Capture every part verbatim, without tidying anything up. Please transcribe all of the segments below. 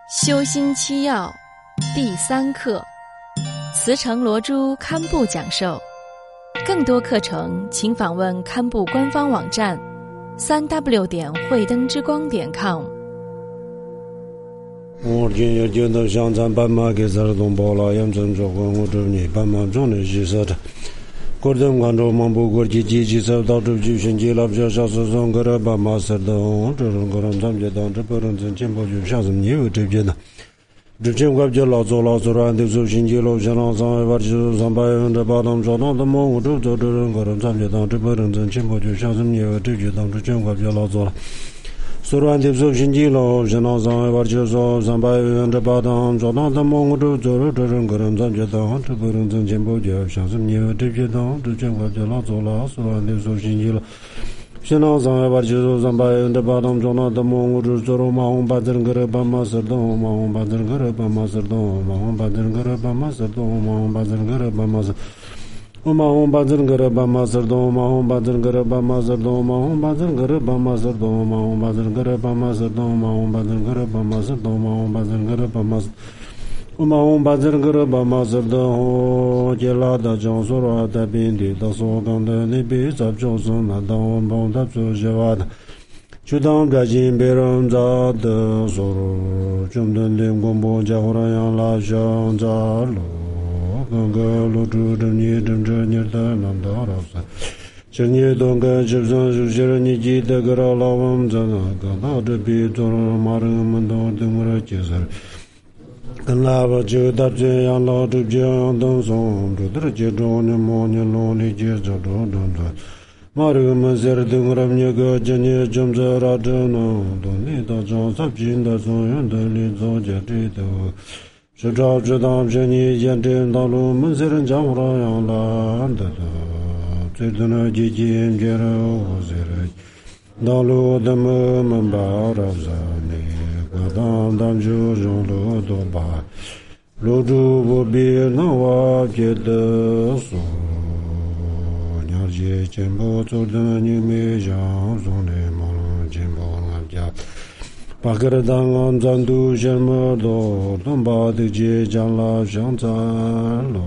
修心七要第三课，慈诚罗珠堪布讲授。更多课程请访问堪布官方网站三 w 点慧灯之光点 com。 我今日见到香山斑马给咱东包了，严正做过我这里斑马中的是啥的。国政关注满不国际积极受到主举选举了，比小时上个了斑马是的，这种个人参加当这不能挣钱不就像是你有这边的。之前我就老做老做软的，做新街路线上上一就上百分之八当找到的么，我就做这种个人参加当这不能挣钱不就像是你有这边当之前我就老做了。所软的做新街路线上上一就说上百分之八当找到的么，我就做这种个人参加当这不能挣钱不就像是你有这边当之前我就老做了，所软的做新街路。现在上海就上百分之八当中了，的么我就做了马红八成个人斑马是的，马红八成个人斑马是的，马红八成个人斑马是的，马红八成个人斑马是。我马红八成个人斑马是的，马红八成个人斑马是的，马红八成个人斑马是的，马红八成个人斑马是的，马红八成个人斑马是的，马红八成个人斑马是。我马红八成个人斑马是的，我接拉的江苏话的本地的所讲的那边在就是那当帮他做些话的，就当表现别人家的所有，中等的广播加后来让拉上家路，刚刚路主的你正着你的难道了噻？今年东个就算是些人你记得个老我们在那个到这边做马人们都等我来介绍。跟老婆就到这样老就这样等送，这都是接着你莫你老你接着着着着，马这个么事儿等我们那个今年正在拉着呢，等你到上三平的松原的你早就知道，是早知道这你见这道路么事儿讲不了样烂的的，最多那几件接着我事儿，道路的么么把着啥呢？当当就用路多吧，路主不必那我觉得说，了解进步做的你没想中的忙进步了家，把个人当安赞度什么多，东把的街将了上站了。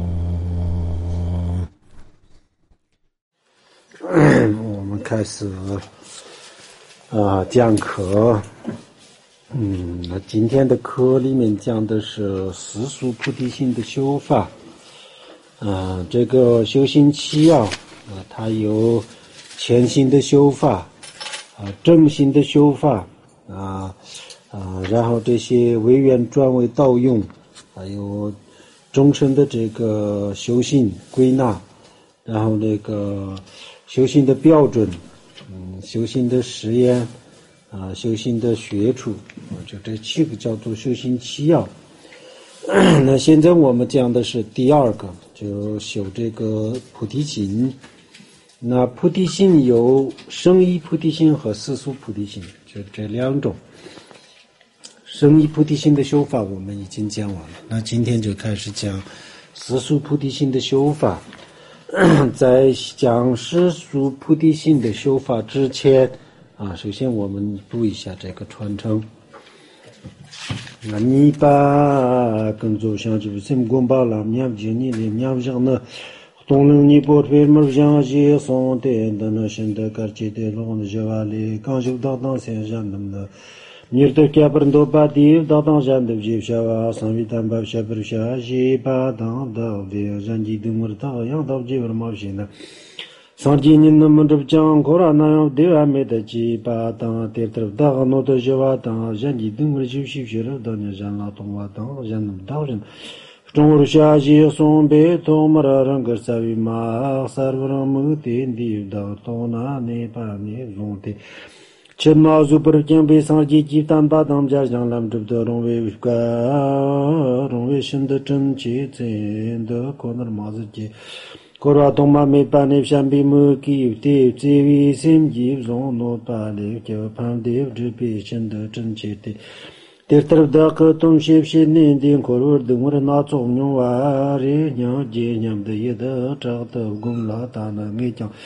我们开始啊讲课。嗯，那今天的课里面讲的是世俗菩提心的修法。啊，这个修行七要啊，它有前行的修法，啊，正行的修法，啊啊，然后这些为缘转为道用，还有终身的这个修行归纳，然后这个修行的标准，嗯，修行的实验。啊，修行的学处，就这七个叫做修行七要。那现在我们讲的是第二个，就修这个菩提心。那菩提心有生意菩提心和世俗菩提心，就这两种。生意菩提心的修法我们已经讲完了，那今天就开始讲世俗菩提心的修法。在讲世俗菩提心的修法之前，啊，首先我们读一下这个传承。那你把跟着像就是什么光把了，你不见你的，你不想呢？东龙你不推么像些松的，的那现在感觉的龙的就完了，刚修到当先生那么的，你都加不多把地到当先的就下啊，上面单把下不下些把当到的，人家都没到样到就了毛线的。上几年那么这讲过了，那样对还没得几把当第二大个诺的就话当人家等我就休息了，当年人老东话当人那么多人，中国下些送别多么的人个在于马三个人没点地到到那那把那种的，前马祖不是讲被上几几单把当家让他们这不容易个容易新的真切真的可能马子节。过了东马没把那相比么给的，这位心机容诺把那就旁的这边新的真切的，第二大个东西是年的过了等我的那种用话，人家这样的也得找到工了，大那没讲。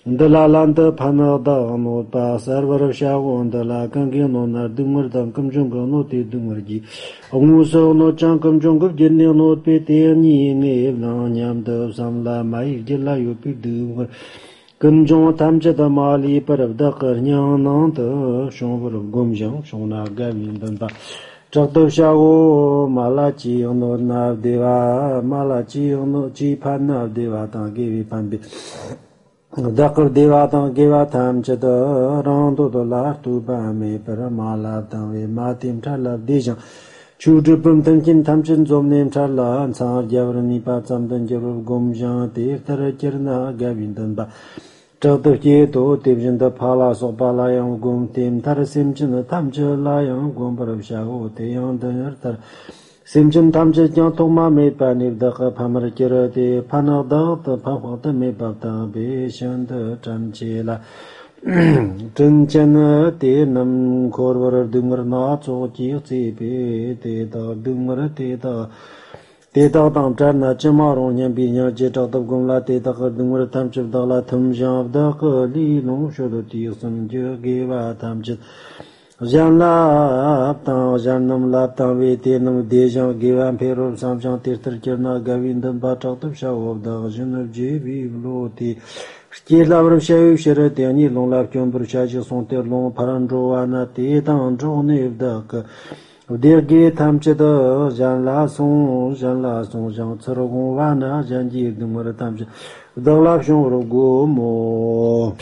德拉兰德潘纳达诺巴萨尔瓦尔夏沃德拉冈给诺纳杜尔当根中个诺蒂杜尔吉，乌索诺张根中个吉尼诺贝蒂尼尼拉娘德桑拉马伊吉拉有比杜尔。根中他们这的马里巴尔的格娘能的上不了工匠上那个民等吧。这都下午马拉基诺那对吧？马拉基诺基潘那对吧？当给潘比。दकर देवाता गेवा थाम चद रांदो दो ला तुबा में पर माला तवे मातिम ठला देजा छुट पम तंकिन थाम चन जोम नेम ठला अंसार जवरनी पा चम दन जव गोमजा ते तर चरना गाविन दन बा चद के तो तेजन द फाला सो पाला यं गोम तेम तर सिम चन थाम चला यं गोम पर शाओ ते यं दन तर सिमचन थामचे ज्ञा तोमा में पानी दख फमर किरते फना दत फवत में पता बेशन द चंचेला चंचन ते नम खोरवर दुमर ना चोची से पे ते द दुमर ते द ते द ताम चरना चमारो न्या बिन्या जे द गुमला ते द दुमर थाम च दला थम जाब द ली नो शोद ती सम जे गेवा थाम च Jean Lap, Jean Nam Lap, Vete Nam Dejan, Givan Pero, Samjan Tirter Kirna, Gavindan Batak of Shaw of the Jean of J V Loti, Stilav Shaw Sheratiani, Long Lap Jumper Charges on Terlon, Parandro, Anna, Tetan, John Eve Duck. Dear Gate Hamcheda, Jean Lasson, Jean Lasson, Jean Saragon Vana, Jean G. the Muratamja, the Laption Rogo Mo.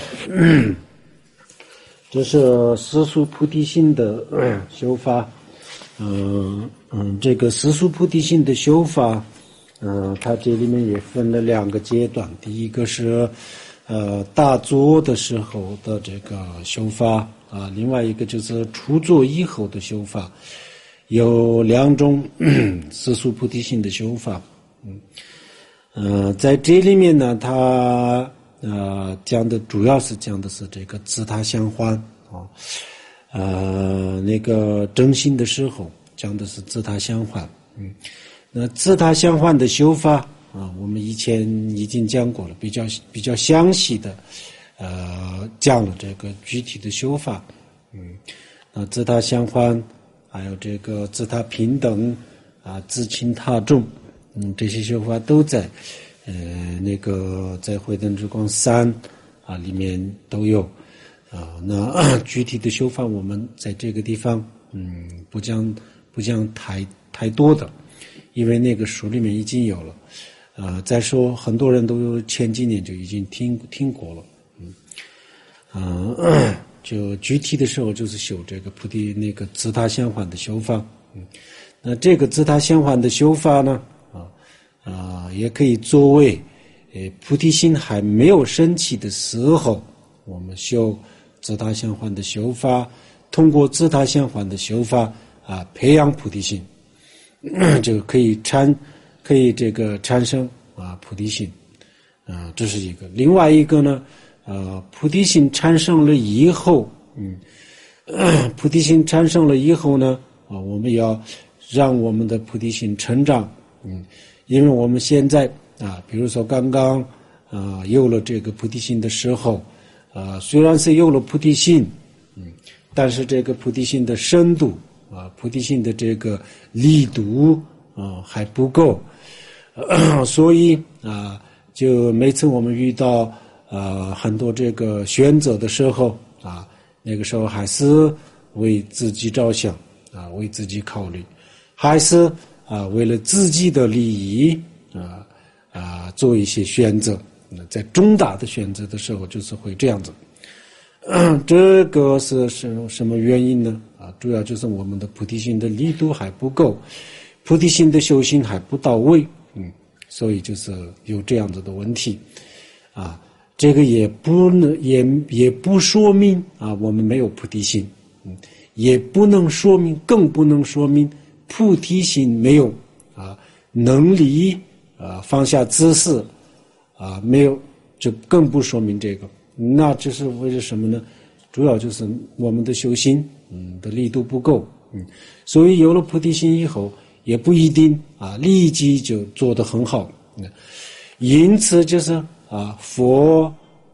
这是实属菩提心的修法，嗯嗯，这个实属菩提心的修法，嗯，它这里面也分了两个阶段。第一个是呃大坐的时候的这个修法啊，另外一个就是初坐以后的修法，有两种实属菩提心的修法。嗯，呃，在这里面呢，它。呃，讲的主要是讲的是这个自他相欢啊，呃，那个真心的时候讲的是自他相欢，嗯，那自他相欢的修法啊，我们以前已经讲过了，比较比较详细的，呃，讲了这个具体的修法，嗯，那自他相欢，还有这个自他平等啊，自轻他重，嗯，这些修法都在。呃，那个在《慧灯之光三》啊里面都有啊。那具体的修法，我们在这个地方嗯不讲不讲太太多的，因为那个书里面已经有了。呃，再说很多人都有前几年就已经听听过了，嗯，嗯、呃，就具体的时候就是修这个菩提那个自他相欢的修法，嗯，那这个自他相欢的修法呢？啊、呃，也可以作为，呃，菩提心还没有升起的时候，我们修自他相欢的修法，通过自他相欢的修法啊，培养菩提心，这个可以产，可以这个产生啊菩提心，啊、呃，这是一个。另外一个呢，呃，菩提心产生了以后，嗯，呃、菩提心产生了以后呢，啊，我们要让我们的菩提心成长，嗯。因为我们现在啊，比如说刚刚啊有了这个菩提心的时候，啊虽然是有了菩提心，嗯，但是这个菩提心的深度啊，菩提心的这个力度啊还不够，呃、所以啊，就每次我们遇到啊很多这个选择的时候啊，那个时候还是为自己着想啊，为自己考虑，还是。啊，为了自己的利益啊啊，做一些选择。在重大的选择的时候，就是会这样子。这个是什什么原因呢？啊，主要就是我们的菩提心的力度还不够，菩提心的修行还不到位。嗯，所以就是有这样子的问题。啊，这个也不能也也不说明啊，我们没有菩提心。嗯，也不能说明，更不能说明。菩提心没有啊能力啊放下自私啊没有，就更不说明这个。那这是为了什么呢？主要就是我们的修心嗯的力度不够，嗯，所以有了菩提心以后，也不一定啊立即就做得很好。嗯，因此就是啊佛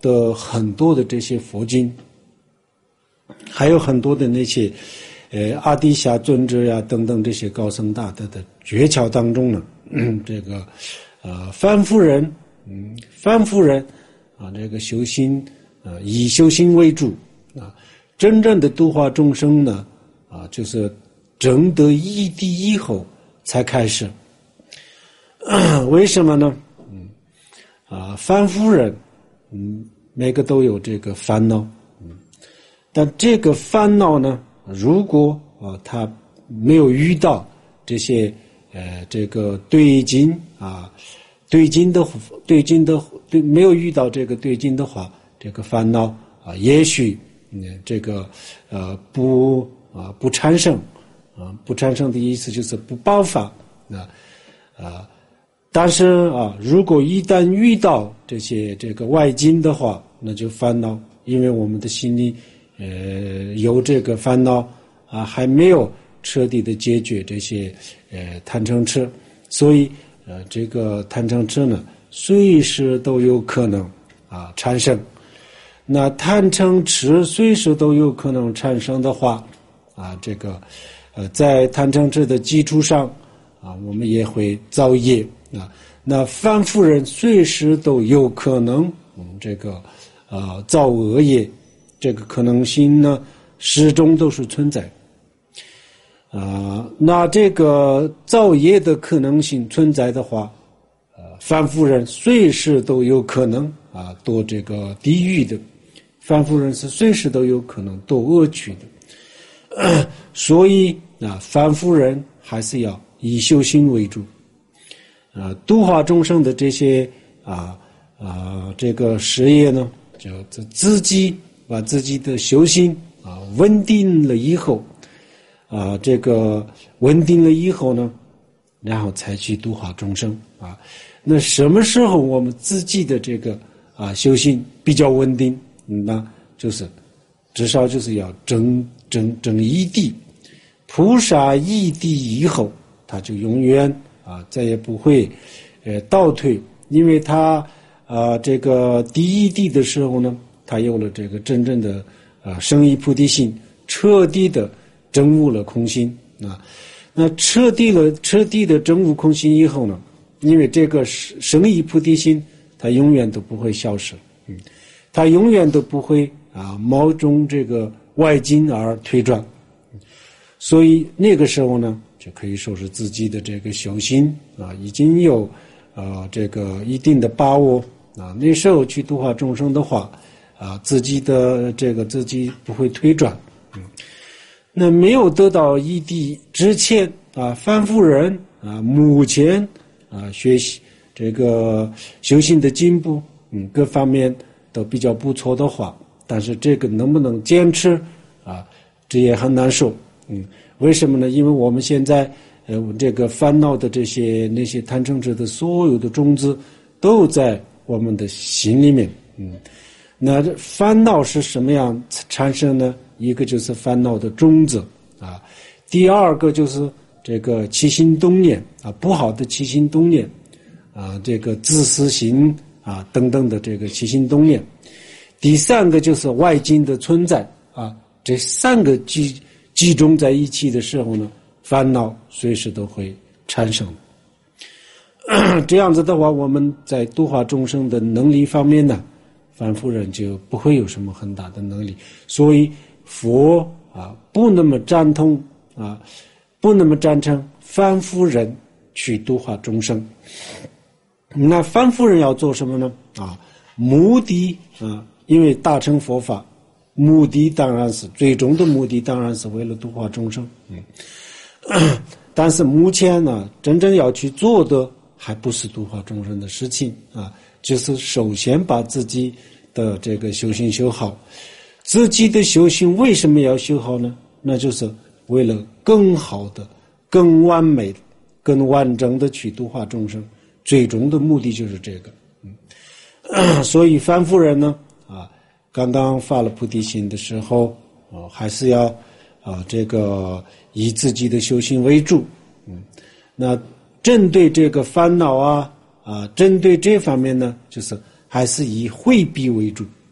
的很多的这些佛经，还有很多的那些呃阿底峡尊者呀等等这些高僧大德的诀窍当中呢，嗯、这个呃凡夫人，嗯，凡夫人啊，这个修心啊，以修心为主啊，真正的度化众生呢，啊，就是证得一谛以后才开始。为什么呢？嗯，啊，凡夫人，嗯，每个都有这个烦恼，嗯，但这个烦恼呢，如果啊他没有遇到这些呃这个对境啊，对境的对境的对没有遇到这个对境的话，这个烦恼啊，也许嗯这个呃不啊不产生啊不产生的意思就是不爆发啊啊。但是啊，如果一旦遇到这些这个外境的话，那就烦恼，因为我们的心里呃有这个烦恼啊，还没有彻底的解决这些呃贪嗔痴，所以呃这个贪嗔痴呢，随时都有可能啊产生。那贪嗔痴随时都有可能产生的话，啊，这个呃在贪嗔痴的基础上啊，我们也会造业。啊，那凡夫人随时都有可能，嗯，这个，呃，造恶业，这个可能性呢，始终都是存在。啊、呃，那这个造业的可能性存在的话，呃，凡夫人随时都有可能啊堕这个地狱的，凡夫人是随时都有可能堕恶趣的。呃、所以啊，凡夫人还是要以修行为主。啊，度化众生的这些啊啊这个事业呢，就自己把自己的修行啊稳定了以后，啊这个稳定了以后呢，然后才去度化众生啊。那什么时候我们自己的这个啊修行比较稳定？那就是至少就是要证证证一谛，菩萨一谛以后，他就永远。啊，再也不会，呃，倒退，因为他啊，这个第一谛的时候呢，他有了这个真正的啊生意菩提心，彻底的证悟了空心啊。那彻底了，彻底的证悟空心以后呢，因为这个生意菩提心，它永远都不会消失，嗯，它永远都不会啊冒中这个外境而退转，所以那个时候呢。就可以说是自己的这个修行啊，已经有啊、呃、这个一定的把握啊。那时候去度化众生的话啊，自己的这个自己不会退转。嗯，那没有得到一谛之前啊，凡夫人啊，目前啊学习这个修行的进步，嗯，各方面都比较不错的话，但是这个能不能坚持啊，这也很难说。嗯。为什么呢？因为我们现在，呃，这个烦恼的这些那些贪嗔痴的所有的种子，都在我们的心里面。嗯，那烦恼是什么样产生呢？一个就是烦恼的种子啊，第二个就是这个起心动念啊，不好的起心动念啊，这个自私心啊等等的这个起心动念。第三个就是外境的存在啊，这三个集集中在一起的时候呢，烦恼随时都会产生。这样子的话，我们在度化众生的能力方面呢，凡夫人就不会有什么很大的能力。所以佛啊，不那么赞同啊，不那么赞成凡夫人去度化众生。那凡夫人要做什么呢？啊，目的啊，因为大乘佛法。目的当然是最终的目的，当然是为了度化众生。嗯，但是目前呢，真正要去做的还不是度化众生的事情啊，就是首先把自己的这个修行修好。自己的修行为什么要修好呢？那就是为了更好的、更完美、更完整的去度化众生。最终的目的就是这个。嗯，所以凡夫人呢，啊。刚刚发了菩提心的时候，啊，还是要啊这个以自己的修行为主，嗯，那针对这个烦恼啊啊，针对这方面呢，就是还是以回避为主，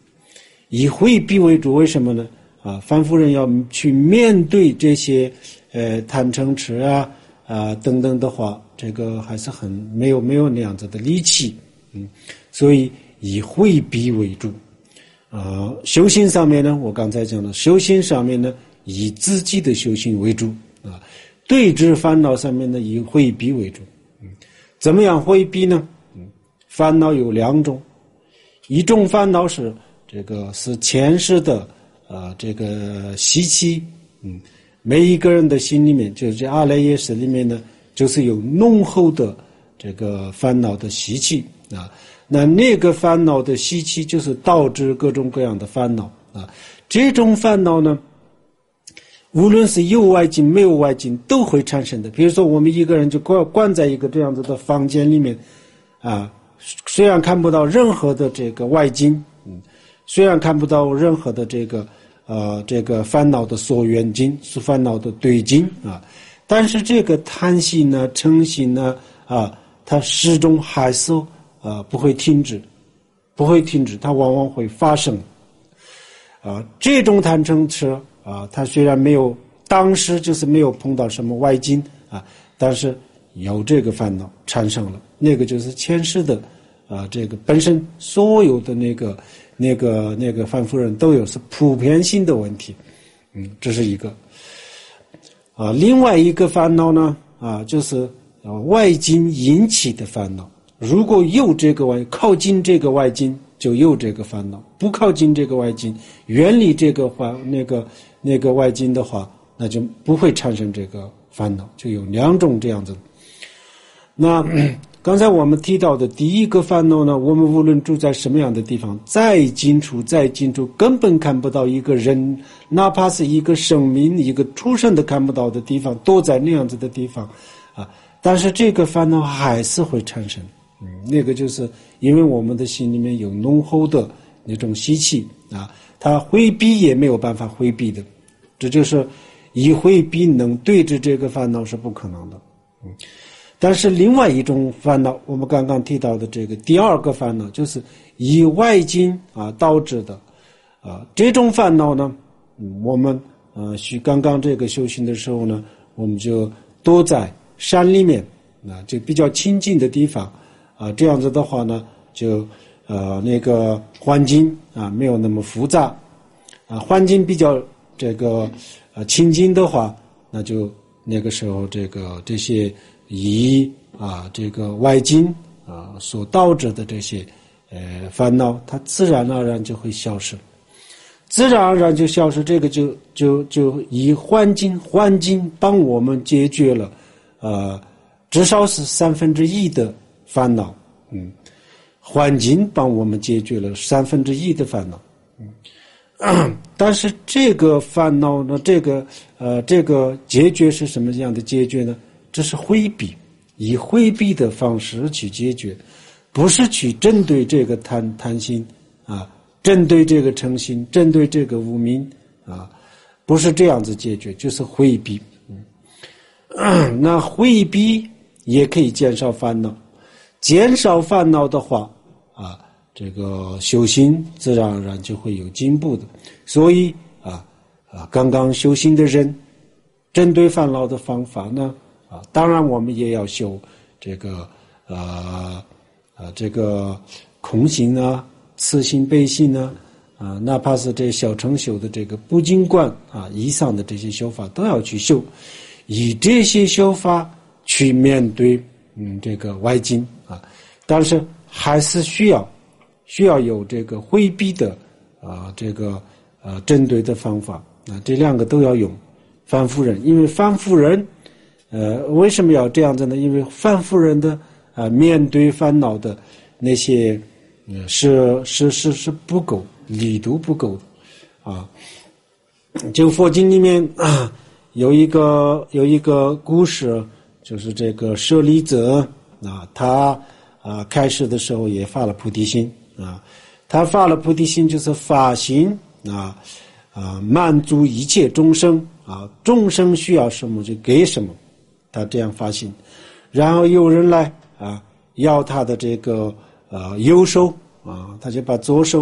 以回避为主，为什么呢？啊，凡夫人要去面对这些呃贪嗔痴啊啊等等的话，这个还是很没有没有那样子的力气，嗯，所以以回避为主。啊，修行上面呢，我刚才讲了，修行上面呢，以自己的修行为主啊，对治烦恼上面呢，以回避为主。嗯，怎么样回避呢？嗯，烦恼有两种，一种烦恼是这个是前世的啊、呃、这个习气，嗯，每一个人的心里面，就是这阿赖耶识里面呢，就是有浓厚的这个烦恼的习气啊。那那个烦恼的习气就是导致各种各样的烦恼啊。这种烦恼呢，无论是有外境没有外境都会产生的。比如说我们一个人就关关在一个这样子的房间里面啊，虽然看不到任何的这个外境，嗯，虽然看不到任何的这个呃这个烦恼的所缘境，是烦恼的对境啊，但是这个贪心呢、嗔心呢啊，它始终还是啊，不会停止，不会停止，它往往会发生。啊，这种贪嗔痴啊，它虽然没有当时就是没有碰到什么外境啊，但是有这个烦恼产生了，那个就是前世的啊，这个本身所有的那个那个那个凡夫人都有，是普遍性的问题。嗯，这是一个。啊，另外一个烦恼呢啊，就是啊外境引起的烦恼。如果有这个外靠近这个外境，就有这个烦恼；不靠近这个外境，远离这个环那个那个外境的话，那就不会产生这个烦恼。就有两种这样子。那刚才我们提到的第一个烦恼呢，我们无论住在什么样的地方，再近处再近处，根本看不到一个人，哪怕是一个生命一个出生都看不到的地方，躲在那样子的地方啊，但是这个烦恼还是会产生。嗯，那个就是因为我们的心里面有浓厚的那种习气啊，它回避也没有办法回避的，这就是以回避能对治这个烦恼是不可能的。嗯，但是另外一种烦恼，我们刚刚提到的这个第二个烦恼，就是以外境啊导致的啊，这种烦恼呢，嗯、我们呃许刚刚这个修行的时候呢，我们就躲在山里面啊，就比较清静的地方。啊，这样子的话呢，就呃那个环境啊没有那么复杂，啊环境比较这个呃清净的话，那就那个时候这个这些以啊这个外境啊所导致的这些呃烦恼，它自然而然就会消失，自然而然就消失。这个就就就以环境环境帮我们解决了呃至少是三分之一的烦恼，嗯，环境帮我们解决了三分之一的烦恼，嗯，但是这个烦恼呢，这个呃，这个解决是什么样的解决呢？这是回避，以回避的方式去解决，不是去针对这个贪贪心啊，针对这个嗔心，针对这个无明啊，不是这样子解决，就是回避。嗯，那回避也可以减少烦恼。减少烦恼的话啊，这个修行自然而然就会有进步的。所以啊啊，刚刚修行的人，针对烦恼的方法呢啊，当然我们也要修这个呃呃这个空性啊、次性、悲性啊啊，哪怕是这小乘修的这个不净观啊以上的这些修法都要去修，以这些修法去面对嗯这个外境。啊，但是还是需要需要有这个回避的啊、呃，这个呃针对的方法啊，这两个都要用。凡夫人，因为凡夫人，呃，为什么要这样子呢？因为凡夫人的啊、呃，面对烦恼的那些，呃，是是是是不够，力度不够的啊。就佛经里面啊，有一个有一个故事，就是这个舍利子。啊，他啊开始的时候也发了菩提心啊，他发了菩提心就是发心啊啊满足一切众生啊，众生需要什么就给什么，他这样发心，然后有人来啊要他的这个呃右手啊，他就把左手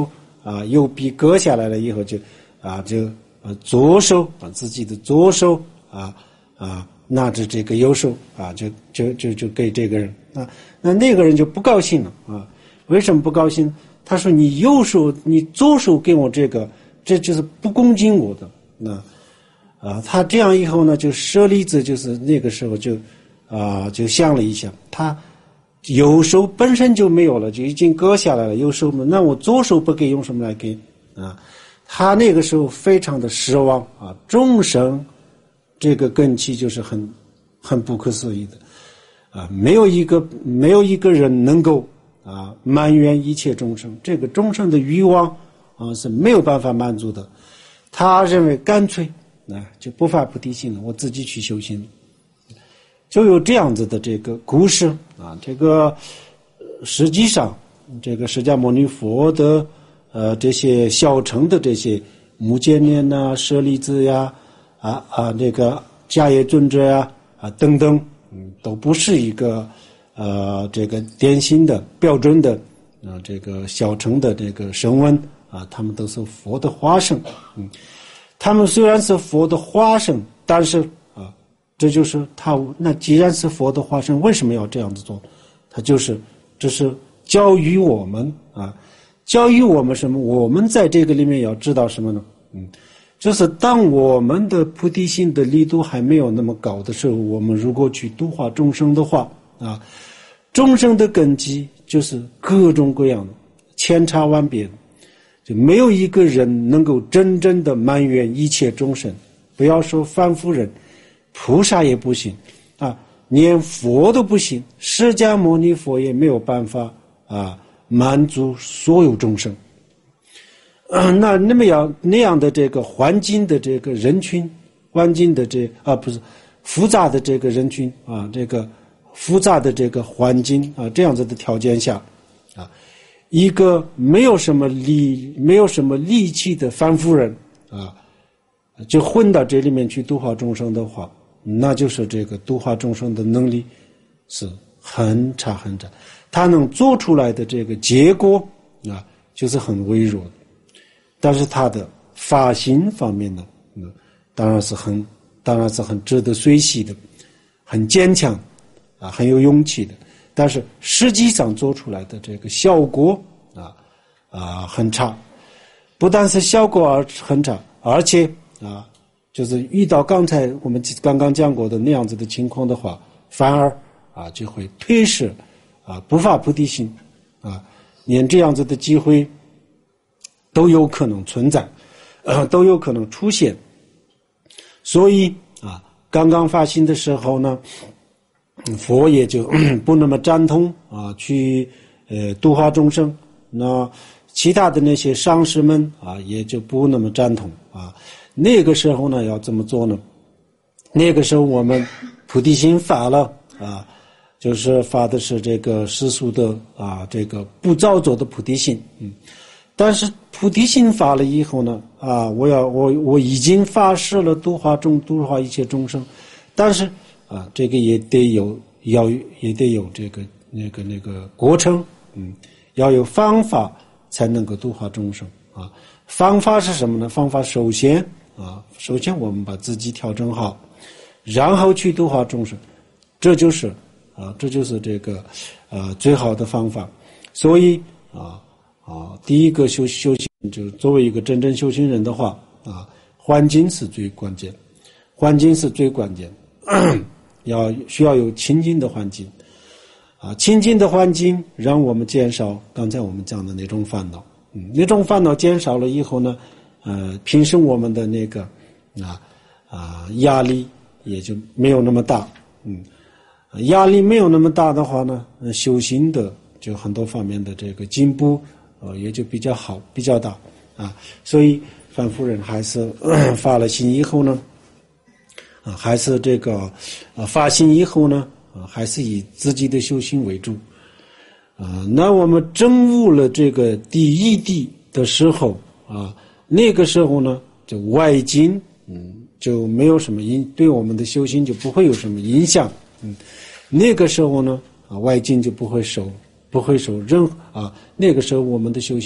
啊，右臂割下来了以后就啊就呃左手把自己的左手啊啊拿着这个右手啊就就就就给这个人啊，那那个人就不高兴了啊，为什么不高兴？他说你右手你左手给我这个，这就是不恭敬我的。那啊他这样以后呢，就舍利子就是那个时候就啊就想了一下，他右手本身就没有了，就已经割下来了，右手那我左手不给用什么来给啊？他那个时候非常的失望啊，众生这个根器就是很很不可思议的啊，没有一个没有一个人能够啊埋怨一切众生，这个众生的欲望啊是没有办法满足的。他认为干脆啊就不发菩提心了，我自己去修行。就有这样子的这个故事啊，这个实际上这个释迦牟尼佛的呃这些小乘的这些目犍连呐、舍利子呀、啊啊那个迦叶尊者呀啊等等，嗯，都不是一个呃这个典型的标准的啊、呃、这个小乘的这个声闻啊，他们都是佛的化身，嗯，他们虽然是佛的化身，但是这就是他，那既然是佛的化身，为什么要这样子做？他就是这是教育我们啊，教育我们什么？我们在这个里面要知道什么呢？嗯，就是当我们的菩提心的力度还没有那么高的时候，我们如果去度化众生的话啊，众生的根基就是各种各样的，千差万别的，就没有一个人能够真正的埋怨一切众生，不要说凡夫人。菩萨也不行啊，连佛都不行，释迦牟尼佛也没有办法啊满足所有众生。啊，那那么样那样的这个环境的这个人群，环境的这啊不是复杂的这个人群啊，这个复杂的这个环境啊，这样子的条件下啊，一个没有什么力没有什么力气的凡夫人啊，就混到这里面去度化众生的话，那就是这个度化众生的能力是很差很差，他能做出来的这个结果啊，就是很微弱的。但是他的发心方面呢，嗯，当然是很，当然是很值得学习的，很坚强啊，很有勇气的。但是实际上做出来的这个效果啊啊很差，不但是效果而很差，而且啊。就是遇到刚才我们刚刚讲过的那样子的情况的话，反而啊就会退失啊不发菩提心啊，连这样子的机会都有可能存在，呃都有可能出现。所以啊，刚刚发心的时候呢，佛也就不那么赞同啊去呃度化众生，那其他的那些上师们啊也就不那么赞同啊。那个时候呢，要怎么做呢？那个时候我们菩提心发了啊，就是发的是这个世俗的啊，这个不造作的菩提心。嗯，但是菩提心发了以后呢，啊，我要我我已经发誓了度化众度化一切众生，但是啊，这个也得有要也得有这个那个那个过程，嗯，要有方法才能够度化众生啊。方法是什么呢？方法首先。啊，首先我们把自己调整好，然后去度化众生，这就是啊，这就是这个啊最好的方法。所以啊啊，第一个修修行，就是作为一个真正修行人的话啊，环境是最关键，环境是最关键，要需要有清净的环境啊，清净的环境让我们减少刚才我们讲的那种烦恼，嗯，那种烦恼减少了以后呢。呃，平时我们的那个啊啊压力也就没有那么大，嗯，压力没有那么大的话呢，呃、修行的就很多方面的这个进步，呃，也就比较好，比较大啊。所以凡夫人还是发了心以后呢，啊，还是这个啊发心以后呢，啊，还是以自己的修行为主，啊，那我们证悟了这个第一地的时候啊。那个时候呢，就外境，嗯，就没有什么影，对我们的修行就不会有什么影响，嗯，那个时候呢，啊，外境就不会受，不会受任啊，那个时候我们的修行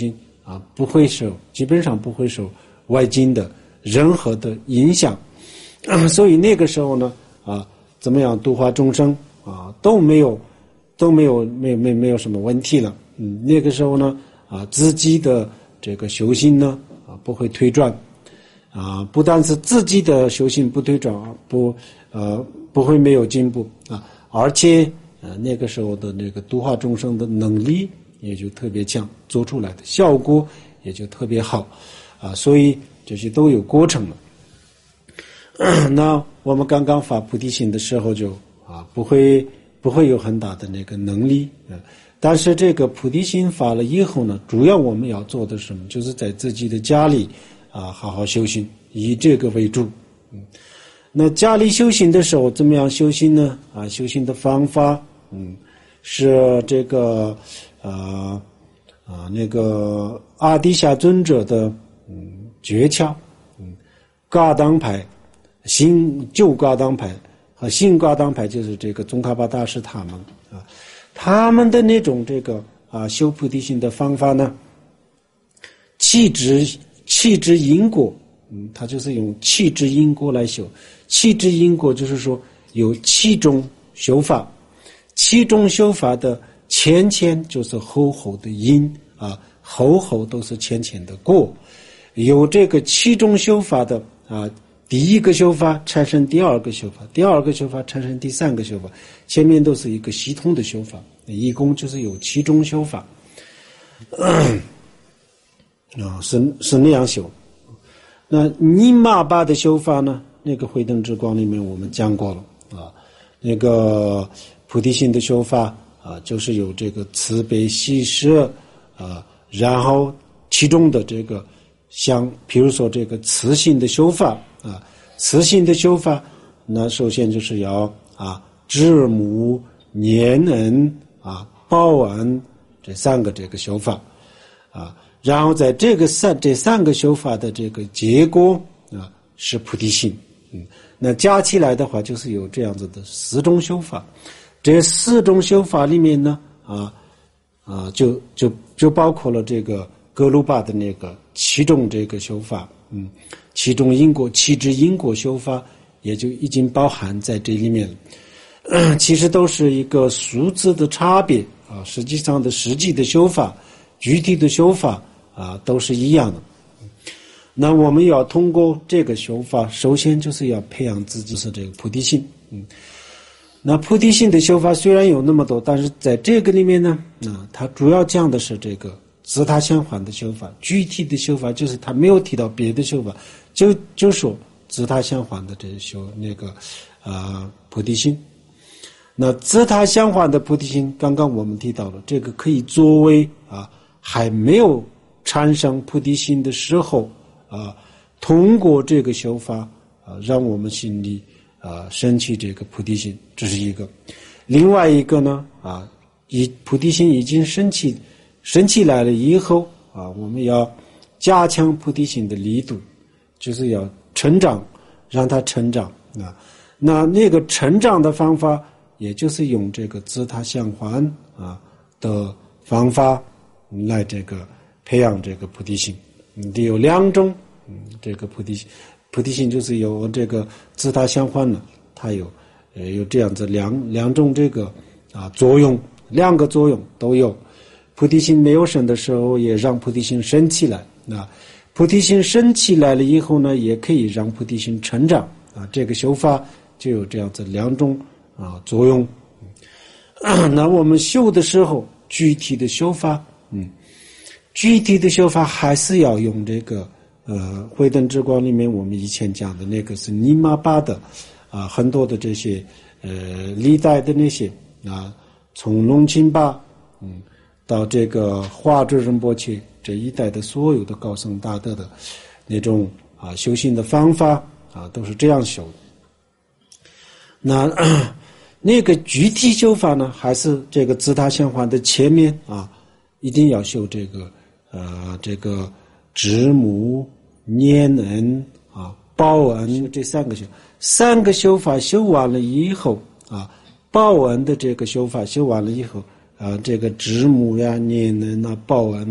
啊，不会受，基本上不会受外境的任何的影响，啊、所以那个时候呢，啊，怎么样度化众生啊，都没有都没有没没没有什么问题了。嗯，那个时候呢，啊，自己的这个修行呢，啊，不会退转，啊，不但是自己的修行不退转，不呃不会没有进步啊，而且呃那个时候的那个度化众生的能力也就特别强，做出来的效果也就特别好啊，所以这些都有过程了。那我们刚刚发菩提心的时候就啊不会不会有很大的那个能力啊，但是这个菩提心发了以后呢，主要我们要做的是什么？就是在自己的家里啊好好修行，以这个为主。嗯，那家里修行的时候怎么样修行呢？啊，修行的方法，嗯，是这个啊啊那个阿底峡尊者的嗯诀窍，嗯，噶当派。新旧噶当派和新噶当派就是这个宗喀巴大师他们啊，他们的那种这个啊修菩提心的方法呢，气质气质因果，嗯，他就是用气质因果来修。气质因果就是说有七种修法，七种修法的浅浅就是厚厚的因啊，厚厚都是浅浅的果。有这个七种修法的啊。第一个修法产生第二个修法，第二个修法产生第三个修法，前面都是一个系统的修法，一共就是有七种修法，啊、哦，是是那样修。那尼玛巴的修法呢？那个慧灯之光里面我们讲过了啊，那个菩提心的修法啊，就是有这个慈悲喜舍啊，然后其中的这个像比如说这个慈心的修法。啊，慈心的修法，那首先就是要啊，知母、念恩啊、报恩这三个这个修法啊，然后在这个三这三个修法的这个结果啊，是菩提心。嗯，那加起来的话，就是有这样子的四种修法。这四种修法里面呢，啊啊，就就就包括了这个格鲁巴的那个七种这个修法，嗯。其中因果气质因果修法也就已经包含在这里面了，呃、其实都是一个数字的差别啊，实际上的实际的修法具体的修法啊都是一样的。那我们要通过这个修法，首先就是要培养自己是这个菩提心。嗯，那菩提心的修法虽然有那么多，但是在这个里面呢，啊，它主要讲的是这个自他相还的修法，具体的修法就是他没有提到别的修法，就就说自他相还的这修那个啊、呃、菩提心。那自他相还的菩提心，刚刚我们提到了，这个可以作为啊还没有产生菩提心的时候啊，通过这个修法啊，让我们心里啊升起这个菩提心，这是一个。另外一个呢啊，以菩提心已经升起。升起来了以后啊，我们要加强菩提心的力度，就是要成长，让它成长啊。那那个成长的方法，也就是用这个自他相还啊的方法来这个培养这个菩提心。嗯，得有两种，嗯，这个菩提心，菩提心就是有这个自他相还了，它有呃有这样子两两种这个啊作用，两个作用都有。菩提心没有生的时候，也让菩提心生起来。啊，菩提心生起来了以后呢，也可以让菩提心成长。啊，这个修法就有这样子两种啊作用。啊，那我们修的时候，具体的修法，嗯，具体的修法还是要用这个呃慧灯之光里面我们以前讲的那个是尼玛巴的啊，很多的这些呃历代的那些啊，从龙钦巴，嗯。到这个华住仁波切这一代的所有的高僧大德的那种啊修行的方法啊，都是这样修的。那那个具体修法呢，还是这个自他相还的前面啊，一定要修这个呃这个知母、念恩啊、报恩这三个修，三个修法修完了以后啊，报恩的这个修法修完了以后。啊，这个知母呀、念恩呐、报恩呐，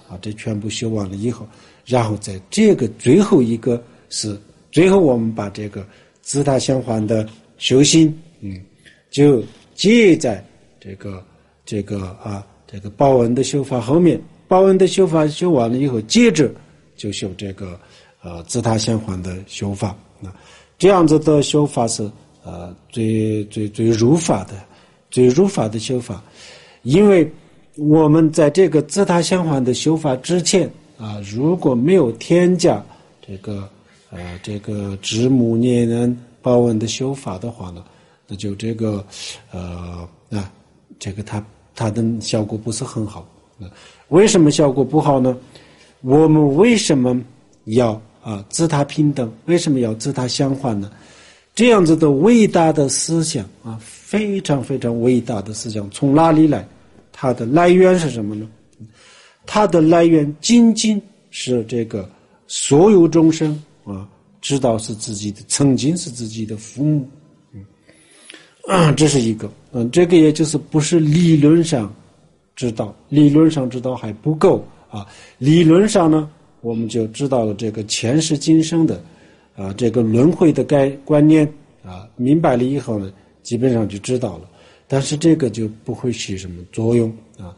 啊，这全部修完了以后，然后在这个最后一个是最后我们把这个自他相还的修行，嗯，就接在这个这个啊这个报恩的修法后面，报恩的修法修完了以后，接着就修这个呃自他相还的修法啊，这样子的修法是呃最最最如法的，最如法的修法，因为我们在这个自他相还的修法之前啊，如果没有添加这个呃这个知母念恩报恩的修法的话呢，那就这个呃啊这个它它的效果不是很好。为什么效果不好呢？我们为什么要啊自他平等？为什么要自他相还呢？这样子的伟大的思想啊，非常非常伟大的思想，从哪里来？它的来源是什么呢？它的来源仅仅是这个所有众生啊，知道是自己的，曾经是自己的父母，嗯，啊，这是一个，嗯，这个也就是不是理论上知道，理论上知道还不够啊，理论上呢，我们就知道了这个前世今生的啊，这个轮回的概观念啊，明白了以后呢，基本上就知道了。但是这个就不会起什么作用啊，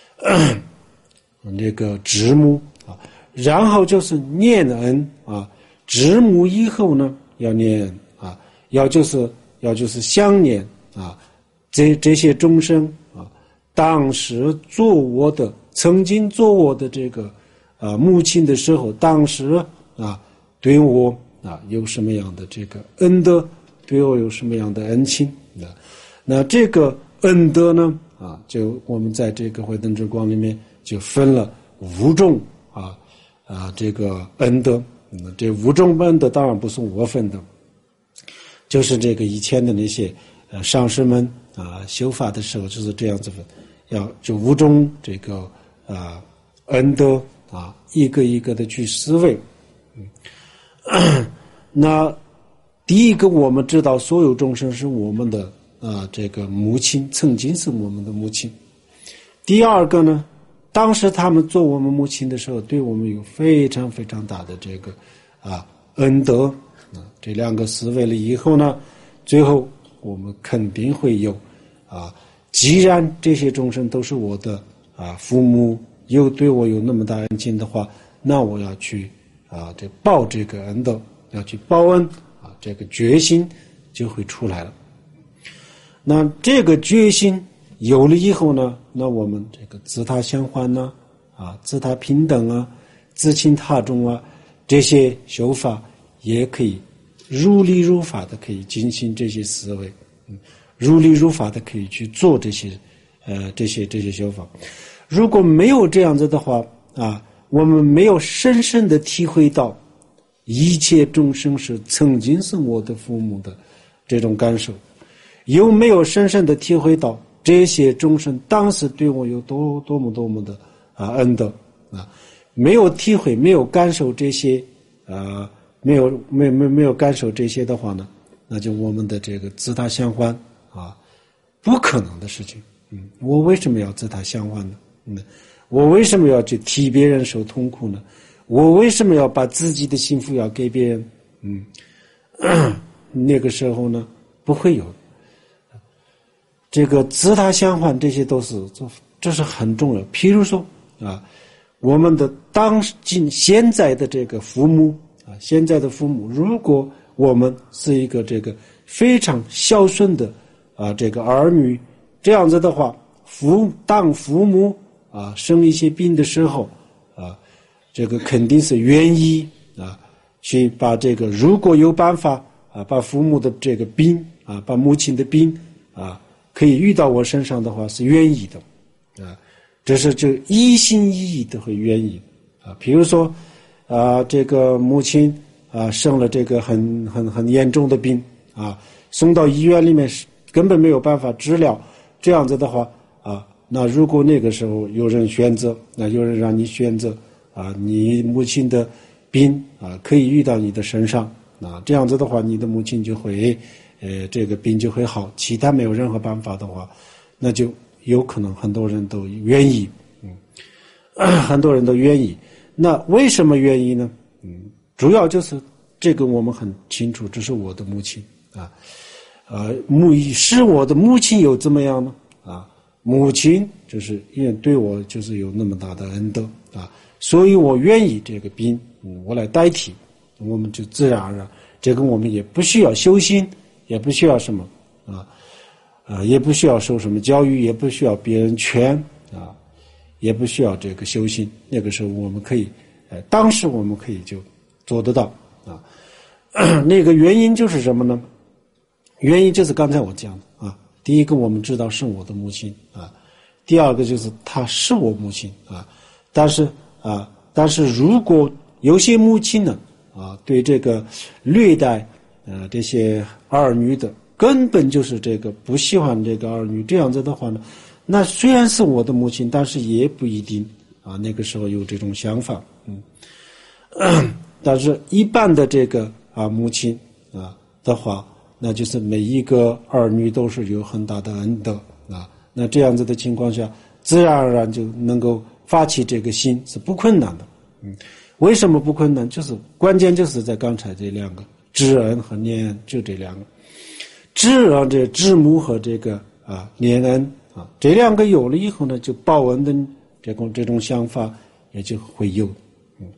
这个知母啊，然后就是念恩啊，知母以后呢要念恩啊，要就是要就是想念啊，这这些众生啊，当时做我的，曾经做我的这个啊母亲的时候，当时啊对我啊有什么样的这个恩德，对我有什么样的恩情啊。那这个恩德呢啊，就我们在这个慧灯之光里面就分了五种啊啊这个恩德，嗯，这五种恩德当然不是我分的，就是这个以前的那些呃上师们啊修法的时候就是这样子分，要就五种这个啊恩德啊一个一个的去思维，嗯，那第一个我们知道所有众生是我们的啊，这个母亲曾经是我们的母亲。第二个呢，当时他们做我们母亲的时候，对我们有非常非常大的这个啊恩德啊。这两个思维了以后呢，最后我们肯定会有啊，既然这些众生都是我的啊父母，又对我有那么大恩情的话，那我要去啊这报这个恩德，要去报恩啊，这个决心就会出来了。那这个决心有了以后呢，那我们这个自他相还呢，啊，自他平等啊，自亲他众啊，这些修法也可以如理如法的可以进行这些思维，嗯，如理如法的可以去做这些，呃，这些这些修法。如果没有这样子的话啊，我们没有深深的体会到一切众生是曾经是我的父母的这种感受。有没有深深的体会到这些众生当时对我有多多么多么的啊恩德啊？没有体会，没有感受这些，啊，没有没没没有感受这些的话呢，那就我们的这个自他相还啊，不可能的事情。嗯，我为什么要自他相还呢？嗯，我为什么要去替别人受痛苦呢？我为什么要把自己的幸福要给别人？嗯，那个时候呢，不会有。这个自他相还，这些都是这这是很重要。譬如说啊，我们的当今现在的这个父母啊，现在的父母，如果我们是一个这个非常孝顺的啊这个儿女，这样子的话，父当父母啊生一些病的时候啊，这个肯定是愿意啊去把这个，如果有办法啊，把父母的这个病啊，把母亲的病啊。可以遇到我身上的话是愿意的，啊，这是就一心一意的会愿意啊。比如说，啊，这个母亲啊生了这个很很很严重的病啊，送到医院里面根本没有办法治疗，这样子的话啊，那如果那个时候有人选择，那有人让你选择啊，你母亲的病啊可以遇到你的身上啊，这样子的话，你的母亲就会。呃，这个病就会好，其他没有任何办法的话，那就有可能很多人都愿意， 很多人都愿意。那为什么愿意呢？嗯，主要就是这个我们很清楚，这是我的母亲啊，呃，母是我的母亲有怎么样呢？啊，母亲就是因为对我就是有那么大的恩德啊，所以我愿意这个病，嗯，我来代替，我们就自然而然，这个我们也不需要修心，也不需要什么啊，啊，也不需要受什么教育，也不需要别人劝啊。也不需要这个修行，那个时候我们可以，呃，当时我们可以就做得到啊。那个原因就是什么呢？原因就是刚才我讲的啊。第一个我们知道是我的母亲啊，第二个就是她是我母亲啊。但是啊，但是如果有些母亲呢啊，对这个虐待呃这些儿女的，根本就是这个不喜欢这个儿女，这样子的话呢。那虽然是我的母亲，但是也不一定啊。那个时候有这种想法，嗯，但是一般的这个啊母亲啊的话，那就是每一个儿女都是有很大的恩德啊。那这样子的情况下，自然而然就能够发起这个心是不困难的，嗯，为什么不困难？就是关键就是在刚才这两个知恩和念恩，就这两个知恩，这知母和这个啊念恩。啊，这两个有了以后呢，就报恩的这种这种想法也就会有。嗯，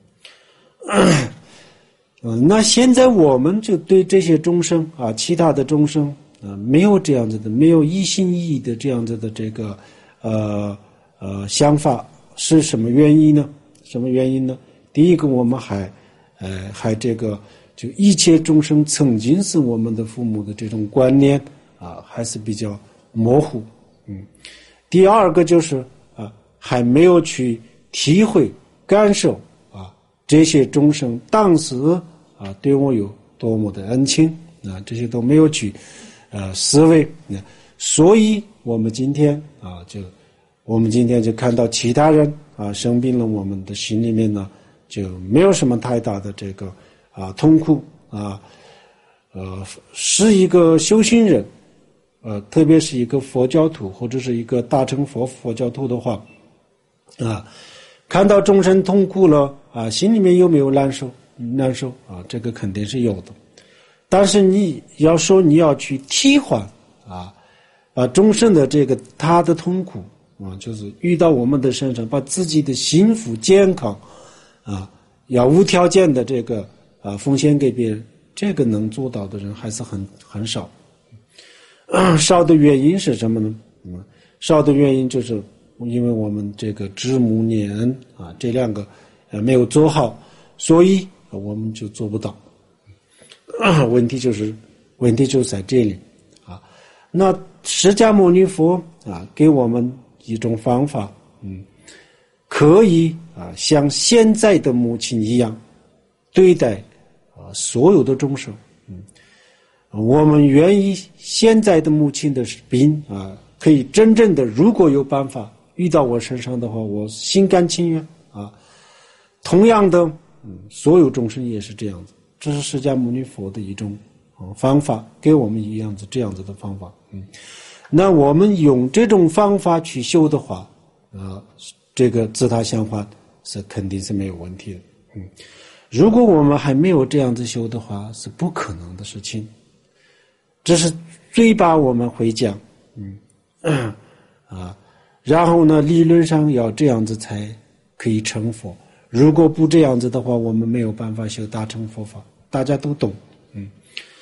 嗯，那现在我们就对这些众生啊，其他的众生啊，没有这样子的，没有一心一意的这样子的这个呃呃想法，是什么原因呢？什么原因呢？第一个，我们还呃还这个就一切众生曾经是我们的父母的这种观念啊，还是比较模糊。嗯，第二个就是啊，还没有去体会、感受啊，这些众生当时啊对我有多么的恩情啊，这些都没有去呃思维，所以我们今天啊，就我们今天就看到其他人啊生病了，我们的心里面呢就没有什么太大的这个啊痛苦啊，呃，是一个修行人。呃，特别是一个佛教徒或者是一个大乘佛佛教徒的话，啊，看到众生痛苦了啊，心里面有没有难受？难受啊，这个肯定是有的。但是你要说你要去替换啊啊众生的这个他的痛苦啊，就是遇到我们的身上，把自己的幸福健康啊，要无条件的这个啊奉献给别人，这个能做到的人还是很很少。少的原因是什么呢？嗯，少的原因就是因为我们这个知母念恩啊，这两个呃没有做好，所以我们就做不到。问题就是问题就在这里啊。那释迦牟尼佛啊，给我们一种方法，嗯，可以啊像现在的母亲一样对待啊所有的众生，嗯。我们愿意现在的母亲的病啊，可以真正的，如果有办法遇到我身上的话，我心甘情愿啊。同样的，嗯，所有众生也是这样子，这是释迦牟尼佛的一种、嗯、方法，给我们一样子这样子的方法。嗯，那我们用这种方法去修的话，啊，这个自他相还是肯定是没有问题的。嗯，如果我们还没有这样子修的话，是不可能的事情。这是嘴巴我们会讲，嗯啊，然后呢，理论上要这样子才可以成佛。如果不这样子的话，我们没有办法修大乘佛法。大家都懂，嗯，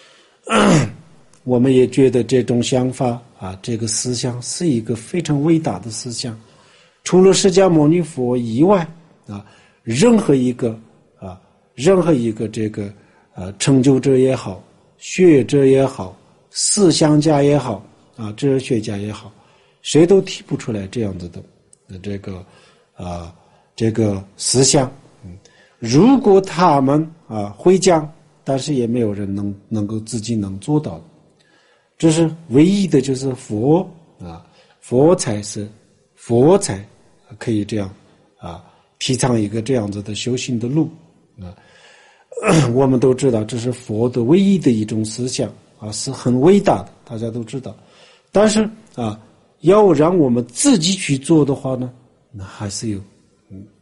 我们也觉得这种想法啊，这个思想是一个非常伟大的思想。除了释迦牟尼佛以外啊，任何一个啊，任何一个这个呃成就者也好，学者也好。思想家也好啊，哲学家也好，谁都提不出来这样子的这个啊这个思想。嗯，如果他们啊会讲，但是也没有人能能够自己能做到的。这是唯一的，就是佛啊，佛才是佛才可以这样啊提倡一个这样子的修行的路啊。我们都知道，这是佛的唯一的一种思想。啊，是很伟大的，大家都知道。但是啊，要让我们自己去做的话呢，那还是有，嗯，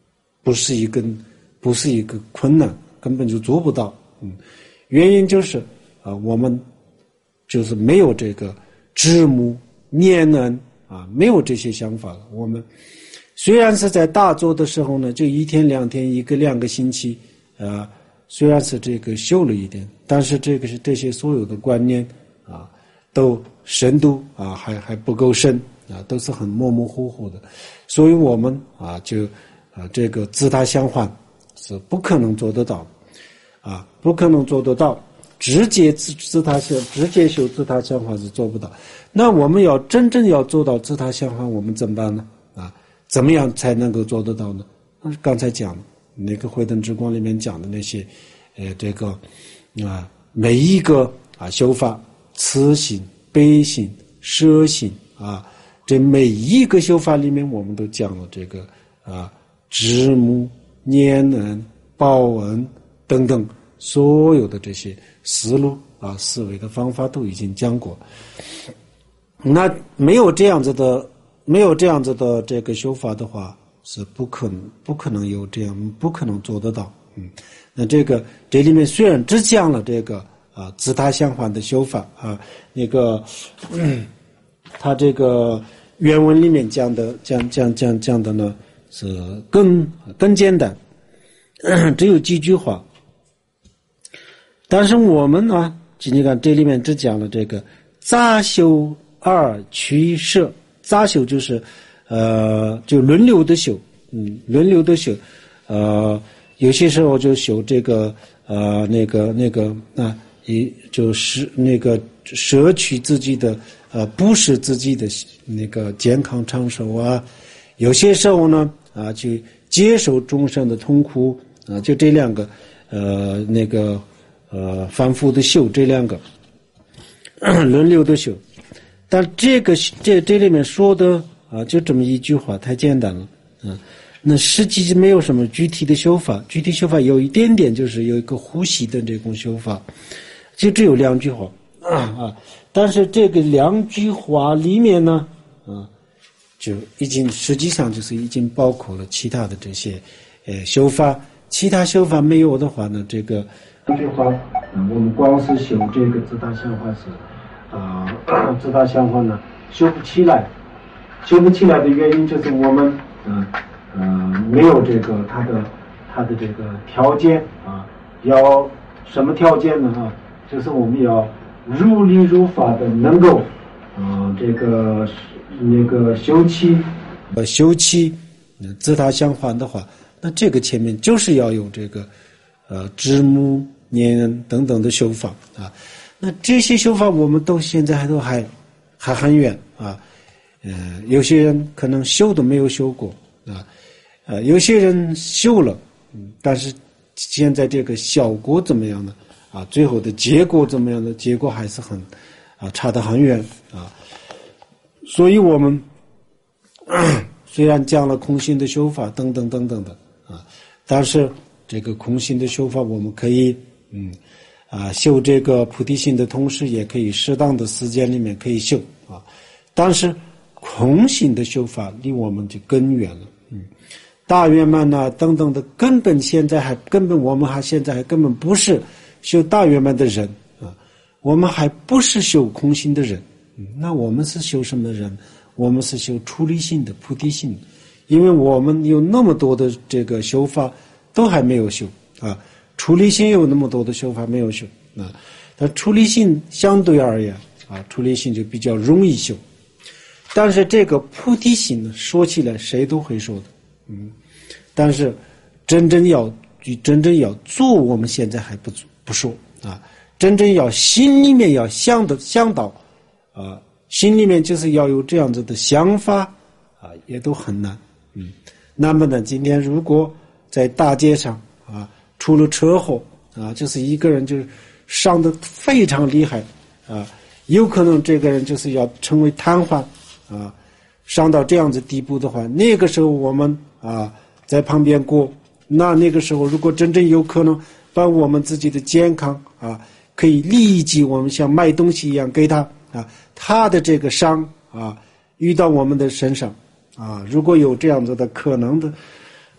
不是一个不是一个困难，根本就做不到。嗯，原因就是啊，我们就是没有这个知母念恩啊，没有这些想法了。我们虽然是在大做的时候呢，就一天两天一个两个星期啊，虽然是这个修了一点，但是这个是这些所有的观念啊，都深度啊还还不够深啊，都是很模模糊糊的，所以我们啊就啊这个自他相还是不可能做得到啊，不可能做得到。直接自自他相直接修自他相还是做不到。那我们要真正要做到自他相还，我们怎么办呢？啊，怎么样才能够做得到呢？刚才讲那个慧灯之光里面讲的那些，呃，这个啊，每一个啊修法，慈心、悲心、舍心啊，这每一个修法里面，我们都讲了这个啊，知母、念恩、报恩等等。所有的这些思路啊、思维的方法都已经讲过。那没有这样子的，没有这样子的这个修法的话，是不可能，不可能有这样，不可能做得到。嗯，那这个这里面虽然只讲了这个啊自他相还的修法啊，那个嗯，他这个原文里面讲的讲讲讲讲的呢是更更简单，只有几句话。但是我们呢，你看这里面只讲了这个杂修二取舍，杂修就是呃就轮流的修，嗯，轮流的修，呃，有些时候就修这个呃那个那个啊，也就是那个舍取自己的呃不是自己的那个健康长寿啊，有些时候呢啊去接受众生的痛苦啊，就这两个呃那个。呃，反复的修这两个轮流的修，但这个这这里面说的啊，就这么一句话，太简单了啊。那实际没有什么具体的修法，具体修法有一点点，就是有一个呼吸的这种修法，就只有两句话啊啊。但是这个两句话里面呢，啊，就已经实际上就是已经包括了其他的这些呃修法，其他修法没有的话呢，这个。这句话，嗯，我们光是修这个自他相还是，啊、呃，自他相还呢，修不起来，修不起来的原因就是我们，嗯、呃，嗯、呃，没有这个他的他的这个条件啊，要什么条件呢？啊，就是我们要如理如法的能够，嗯、呃，这个那个修起，呃，修起，自他相还的话，那这个前面就是要有这个，呃，知母。念恩等等的修法啊，那这些修法我们都现在还都还还很远啊，呃，有些人可能修都没有修过啊，呃，有些人修了，嗯，但是现在这个效果怎么样呢？啊，最后的结果怎么样呢？结果还是很啊差得很远啊，所以我们虽然讲了空性的修法等等等等的啊，但是这个空性的修法我们可以。嗯，啊，修这个菩提心的同时，也可以适当的时间里面可以修啊。但是空性的修法离我们就更远了。嗯，大圆满呐、啊、等等的，根本现在还根本我们还现在还根本不是修大圆满的人啊，我们还不是修空性的人。嗯，那我们是修什么人？我们是修出离心的菩提心，因为我们有那么多的这个修法都还没有修啊。出离心有那么多的修法没有修啊，但出离心相对而言啊，出离心就比较容易修。但是这个菩提心呢，说起来谁都会说的，嗯，但是真正要真正要做，我们现在还不不说啊。真正要心里面要想的想到啊，心里面就是要有这样子的想法啊，也都很难，嗯。那么呢，今天如果在大街上啊。出了车祸啊，就是一个人就是伤得非常厉害啊，有可能这个人就是要成为瘫痪啊，伤到这样子地步的话，那个时候我们啊在旁边过，那那个时候如果真正有可能把我们自己的健康啊，可以立即我们像卖东西一样给他啊，他的这个伤啊遇到我们的身上啊，如果有这样子的可能的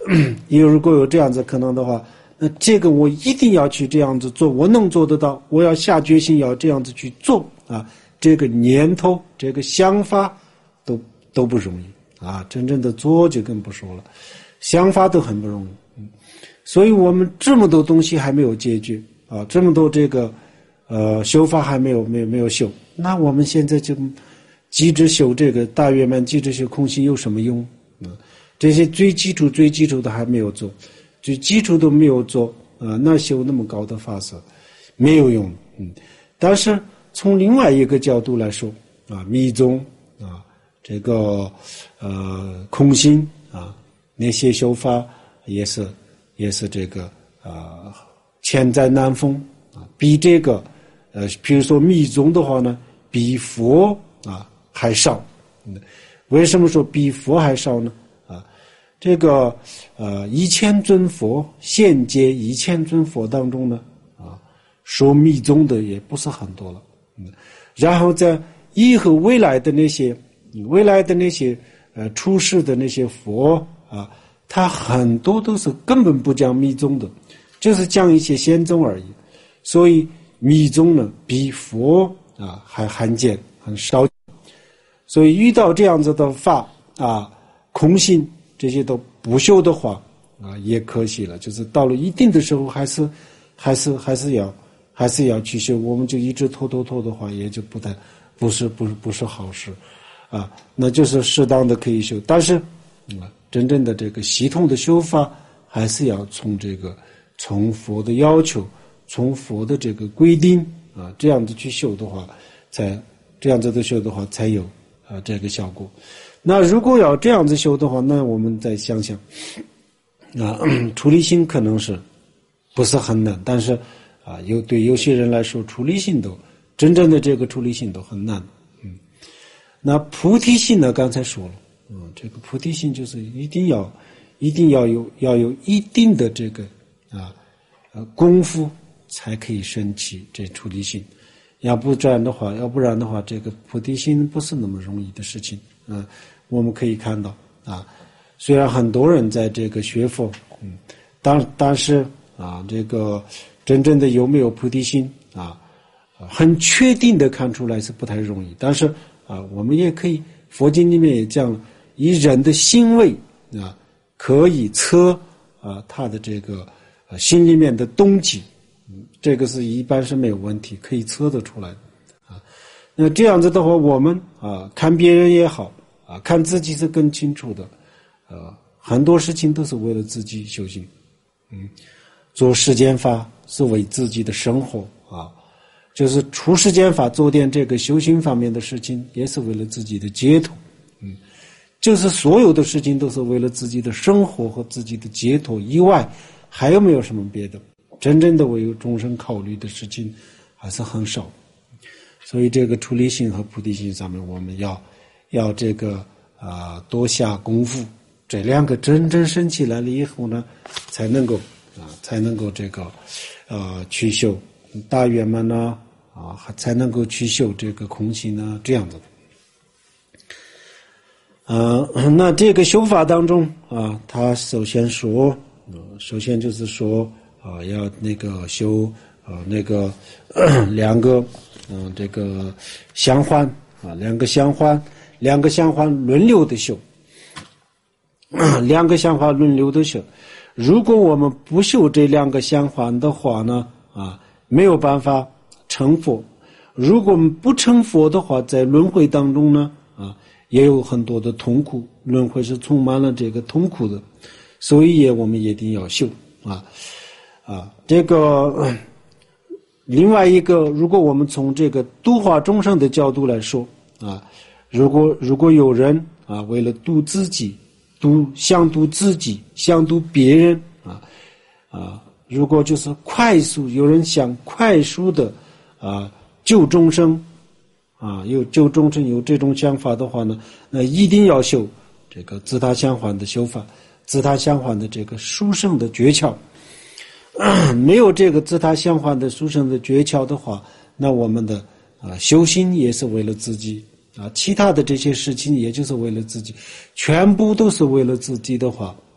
有如果有这样子可能的话，那这个我一定要去这样子做，我能做得到，我要下决心要这样子去做啊，这个念头这个想法都都不容易啊，真正的做就更不说了，想法都很不容易。嗯，所以我们这么多东西还没有解决啊，这么多这个呃修法还没有没有没有修，那我们现在就急着修这个大圆满，急着修空性有什么用？嗯，这些最基础最基础的还没有做，最基础都没有做啊，那修那么高的法色没有用。嗯，但是从另外一个角度来说啊，密宗啊，这个呃空性啊，那些修法也是也是这个啊千载难逢啊，比这个呃比如说密宗的话呢，比佛啊还少。嗯，为什么说比佛还少呢？啊，这个呃一千尊佛，现阶一千尊佛当中呢，啊，说密宗的也不是很多了。嗯，然后在以后未来的那些未来的那些呃出世的那些佛啊，他很多都是根本不讲密宗的，就是讲一些仙宗而已。所以密宗呢比佛啊还罕见很少。所以遇到这样子的法啊，空性这些都不修的话啊，也可惜了。就是到了一定的时候，还是还是还是要还是要去修。我们就一直拖拖拖的话，也就不太不是不是不是好事啊。那就是适当的可以修，但是啊，真正的这个系统的修法，还是要从这个从佛的要求，从佛的这个规定啊，这样子去修的话，才这样子的修的话才有。啊，这个效果。那如果要这样子修的话，那我们再想想，啊，出离心可能是不是很难，但是啊，有对有些人来说，出离心都真正的这个出离心都很难。嗯，那菩提心呢？刚才说了，嗯，这个菩提心就是一定要一定要有要有一定的这个啊呃功夫才可以升起这出离心。要不然的话，要不然的话，这个菩提心不是那么容易的事情。嗯、呃，我们可以看到啊，虽然很多人在这个学佛，嗯，但但是啊，这个真正的有没有菩提心啊，很确定的看出来是不太容易。但是啊，我们也可以，佛经里面也讲了，以人的心位啊，可以测啊他的这个啊心里面的动机。这个是一般是没有问题，可以测得出来的啊。那这样子的话，我们啊看别人也好啊，看自己是更清楚的。呃，很多事情都是为了自己修行。嗯，做世间法是为自己的生活啊，就是出世间法做点这个修行方面的事情，也是为了自己的解脱。嗯，就是所有的事情都是为了自己的生活和自己的解脱以外，还有没有什么别的？真正的为众生考虑的事情还是很少，所以这个出离心和菩提心上面，我们要要这个啊、呃、多下功夫，这两个真正升起来了以后呢，才能够啊才能够这个呃去修大圆满呢啊，才能够去修这个空性呢，这样子的。呃，那这个修法当中啊，他首先说，呃、首先就是说。啊，要那个修啊，那个两个嗯、呃，这个相环啊，两个相环，两个相环轮流的修，两个相环轮流的修。如果我们不修这两个相环的话呢，啊，没有办法成佛。如果我们不成佛的话，在轮回当中呢，啊，也有很多的痛苦，轮回是充满了这个痛苦的，所以也我们一定要修啊。啊，这个另外一个，如果我们从这个度化众生的角度来说啊，如果如果有人啊为了度自己，度想度自己，想度别人啊啊，如果就是快速有人想快速的啊救众生啊，有救众生有这种想法的话呢，那一定要修这个自他相还的修法，自他相还的这个殊胜的诀窍。没有这个自他相还的殊胜的诀窍的话，那我们的啊修行也是为了自己啊，其他的这些事情也就是为了自己，全部都是为了自己的话，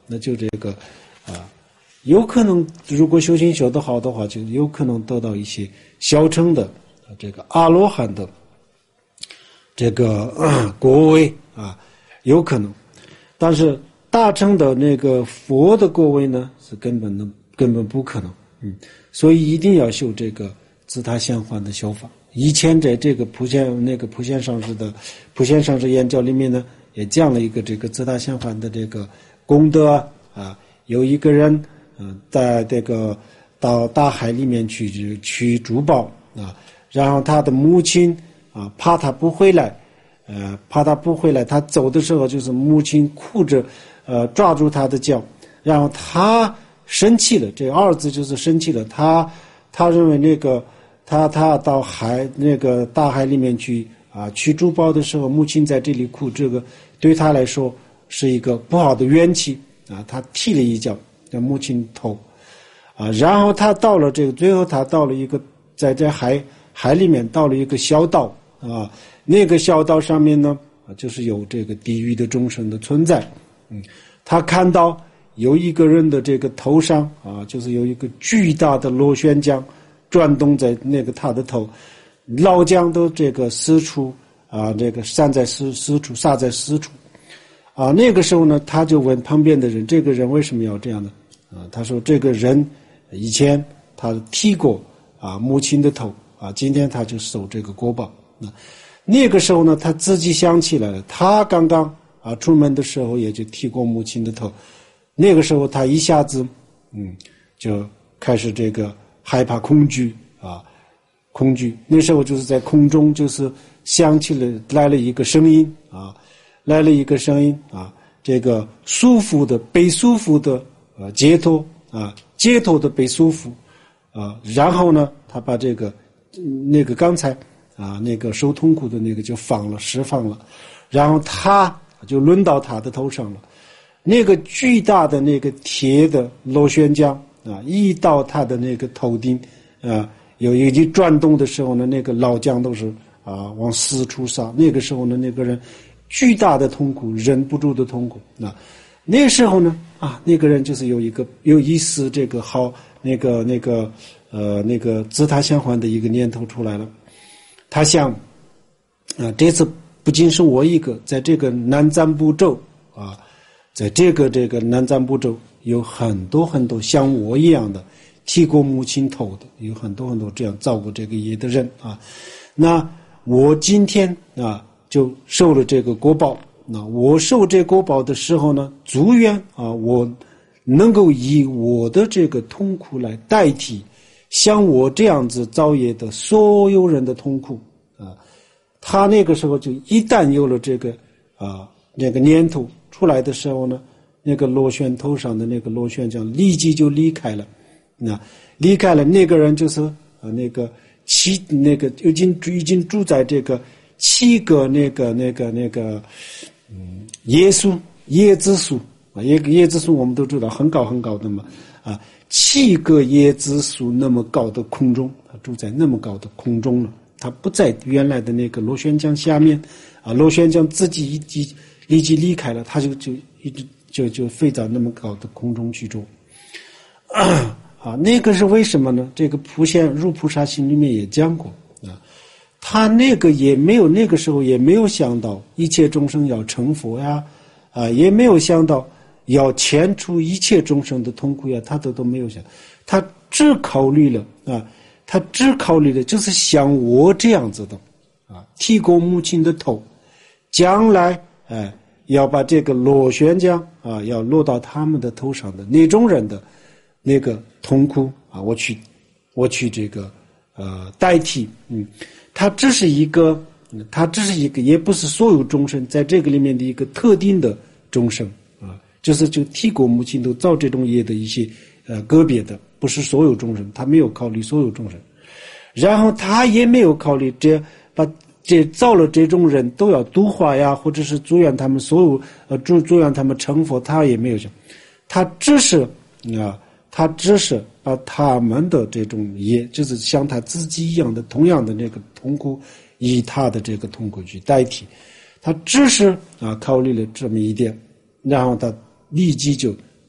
那就这个啊，有可能如果修行修得好的话，就有可能得到一些小乘的这个阿罗汉的这个、呃、果位啊，有可能。但是大乘的那个佛的果位呢，是根本的根本不可能。嗯，所以一定要修这个自他相还的修法。以前在这个普贤那个普贤上师的普贤上师言教里面呢，也讲了一个这个自他相还的这个功德啊。有一个人嗯、呃，在这个到大海里面去去珠宝啊，然后他的母亲啊怕他不回来，呃怕他不回来，他走的时候就是母亲哭着呃抓住他的脚，然后他生气了，这个儿子就是生气了，他他认为那个他他到海那个大海里面去啊取珠宝的时候，母亲在这里哭，这个对他来说是一个不好的怨气啊，他踢了一脚让母亲头啊，然后他到了这个最后他到了一个在这海海里面到了一个小岛啊，那个小岛上面呢啊就是有这个地狱的众生的存在，嗯，他看到有一个人的这个头上啊，就是有一个巨大的螺旋桨转动在那个他的头，老桨都这个四处啊，这个散在四四处，撒在四处啊。那个时候呢，他就问旁边的人，这个人为什么要这样呢？啊，他说这个人以前他剃过啊母亲的头啊，今天他就受这个果报。啊，那个时候呢，他自己想起来了，他刚刚啊出门的时候也就剃过母亲的头。那个时候他一下子嗯就开始这个害怕恐惧啊恐惧，那时候就是在空中就是响起了来了一个声音啊来了一个声音啊这个束缚的被束缚的呃解脱啊解脱的被束缚啊，然后呢他把这个那个刚才啊那个受痛苦的那个就放了释放了，然后他就轮到他的头上了。那个巨大的那个铁的螺旋桨啊，一到他的那个头顶啊，有一级转动的时候呢，那个老桨都是啊往四处撒。那个时候呢，那个人巨大的痛苦，忍不住的痛苦啊。那时候呢啊，那个人就是有一个有一丝这个好那个那个呃那个自他相还的一个念头出来了。他想啊，这次不仅是我一个，在这个南瞻部洲啊。在这个这个南瞻部洲有很多很多像我一样的剃过母亲头的，有很多很多这样造过这个业的人啊。那我今天啊就受了这个果报，那我受这果报的时候呢，祝愿啊我能够以我的这个痛苦来代替像我这样子造业的所有人的痛苦啊。他那个时候就一旦有了这个啊那个念头出来的时候呢，那个螺旋头上的那个螺旋桨立即就离开了，那离开了那个人就是啊那个七那个已经已经住在这个七个那个那个那个嗯椰树椰子树啊，椰椰子树我们都知道很高很高的嘛啊，七个椰子树那么高的空中，他住在那么高的空中了，他不在原来的那个螺旋桨下面啊，螺旋桨自己一击。立即离开了，他就就一直就就飞到那么高的空中去住，啊，那个是为什么呢？这个普贤入菩萨行里面也讲过啊，他那个也没有那个时候也没有想到一切众生要成佛呀，啊，也没有想到要遣除一切众生的痛苦呀，他都都没有想，他只考虑了啊，他只考虑了就是像我这样子的啊，剃过母亲的头，将来哎。要把这个螺旋桨啊，要落到他们的头上的那种人的那个痛苦啊，我去，我去这个呃代替，嗯，它只是一个，它只是一个，也不是所有众生在这个里面的一个特定的众生啊，就是就剃过母亲都造这种业的一些呃个别的，不是所有众生，他没有考虑所有众生，然后他也没有考虑这把。这造了这种人都要度化呀，或者是祝愿他们所有呃祝祝愿他们成佛，他也没有想，他只是啊，他只是把他们的这种业，就是像他自己一样的同样的那个痛苦，以他的这个痛苦去代替，他只是啊考虑了这么一点，然后他立即就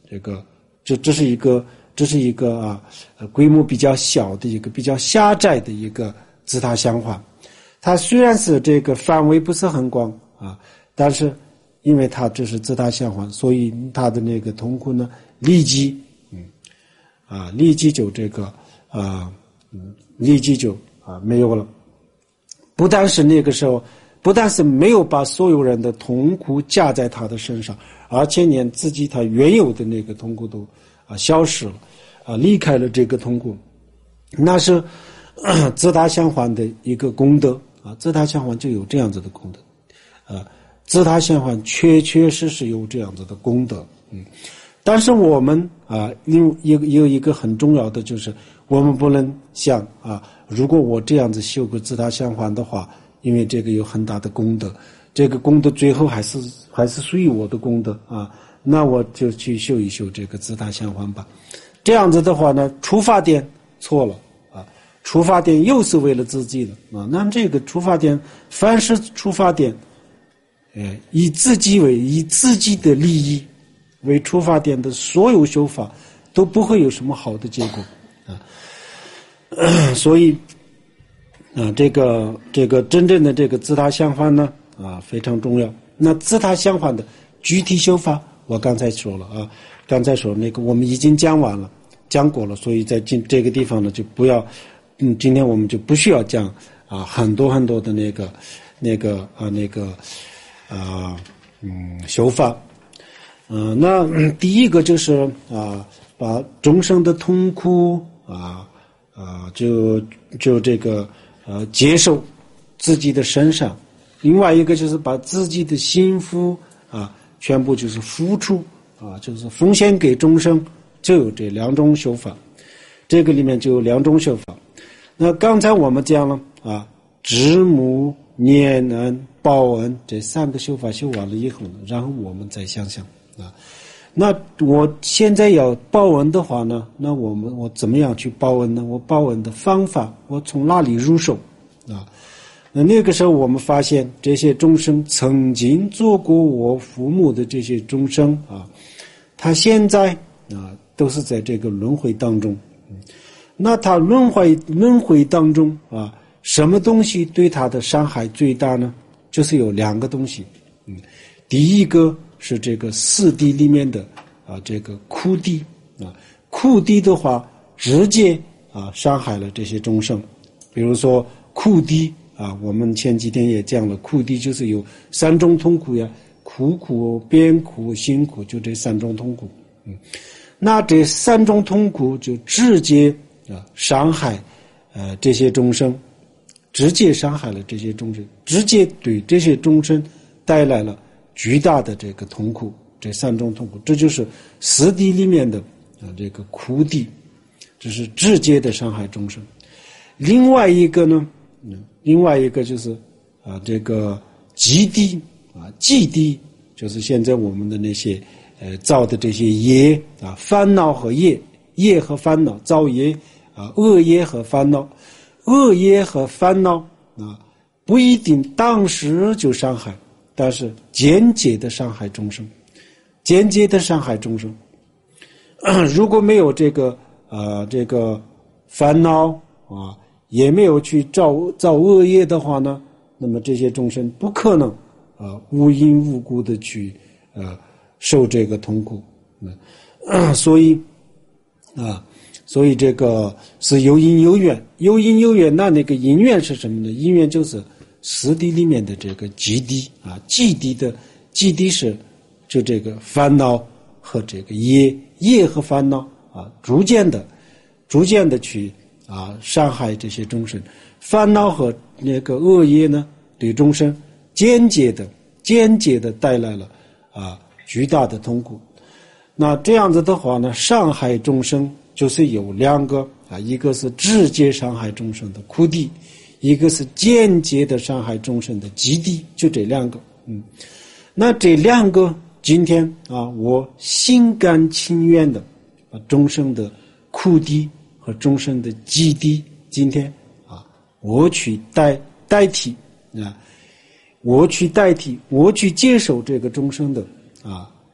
这个这这是一个这是一个啊呃规模比较小的一个比较狭窄的一个自他相还。它虽然是这个范围不是很广啊，但是因为它这是自他相还，所以它的那个痛苦呢立即嗯啊立即就这个啊嗯立即就啊没有了。不但是那个时候不但是没有把所有人的痛苦加在他的身上，而且连自己他原有的那个痛苦都啊消失了啊离开了这个痛苦。那是自他相还的一个功德啊，自他相还就有这样子的功德啊，自他相还确确实实有这样子的功德。嗯，但是我们啊，有有有一个很重要的就是，我们不能想啊，如果我这样子修个自他相还的话，因为这个有很大的功德，这个功德最后还是还是属于我的功德啊，那我就去修一修这个自他相还吧。这样子的话呢，出发点错了。出发点又是为了自己的啊，那这个出发点，凡是出发点，呃，以自己为以自己的利益为出发点的所有修法，都不会有什么好的结果啊。呃、所以啊，这个这个真正的这个自他相还呢啊非常重要。那自他相还的具体修法，我刚才说了啊，刚才说那个我们已经讲完了，讲过了，所以在今这个地方呢就不要。嗯，今天我们就不需要讲啊很多很多的那个那个啊那个啊嗯修法。嗯、呃，那、嗯、第一个就是啊把众生的痛苦啊啊就就这个呃接受自己的身上，另外一个就是把自己的幸福啊全部就是付出啊就是奉献给众生，就有这两种修法。这个里面就有两种修法。那刚才我们讲了啊，知母、念恩、报恩这三个修法修完了以后呢，然后我们再想想啊，那我现在要报恩的话呢，那我们我怎么样去报恩呢？我报恩的方法，我从哪里入手啊？那那个时候我们发现，这些众生曾经做过我父母的这些众生啊，他现在啊都是在这个轮回当中。那他轮回轮回当中啊，什么东西对他的伤害最大呢？就是有两个东西。嗯，第一个是这个四谛里面的啊，这个苦谛啊，苦谛的话直接啊伤害了这些众生。比如说苦谛啊，我们前几天也讲了，苦谛就是有三种痛苦呀，苦苦、边苦、辛苦，就这三种痛苦。嗯，那这三种痛苦就直接啊，伤害，呃，这些众生，直接伤害了这些众生，直接对这些众生带来了巨大的这个痛苦，这三种痛苦，这就是四谛里面的啊这个苦谛，这是直接的伤害众生。另外一个呢，嗯，另外一个就是啊这个极谛啊，极谛就是现在我们的那些呃造的这些业啊，烦恼和业，业和烦恼，造业。啊，恶业和烦恼，恶业和烦恼啊，不一定当时就伤害，但是间接的伤害众生，间接的伤害众生。如果没有这个呃这个烦恼啊，也没有去造造恶业的话呢，那么这些众生不可能啊无因无故的去呃受这个痛苦。嗯，所以啊。所以这个是有因有缘，有因有缘，那那个因缘是什么呢？因缘就是四谛里面的这个极谛啊，极谛的极谛是就这个烦恼和这个业，业和烦恼啊，逐渐的、逐渐的去啊伤害这些众生。烦恼和那个恶业呢，对众生间接的、间接的带来了啊巨大的痛苦。那这样子的话呢，伤害众生。就是有两个啊，一个是直接伤害众生的苦谛，一个是间接的伤害众生的极谛，就这两个。嗯，那这两个今天啊，我心甘情愿的把众生的苦谛和众生的极谛，今天啊，我去代代替啊，我去代替，我去接受这个众生的啊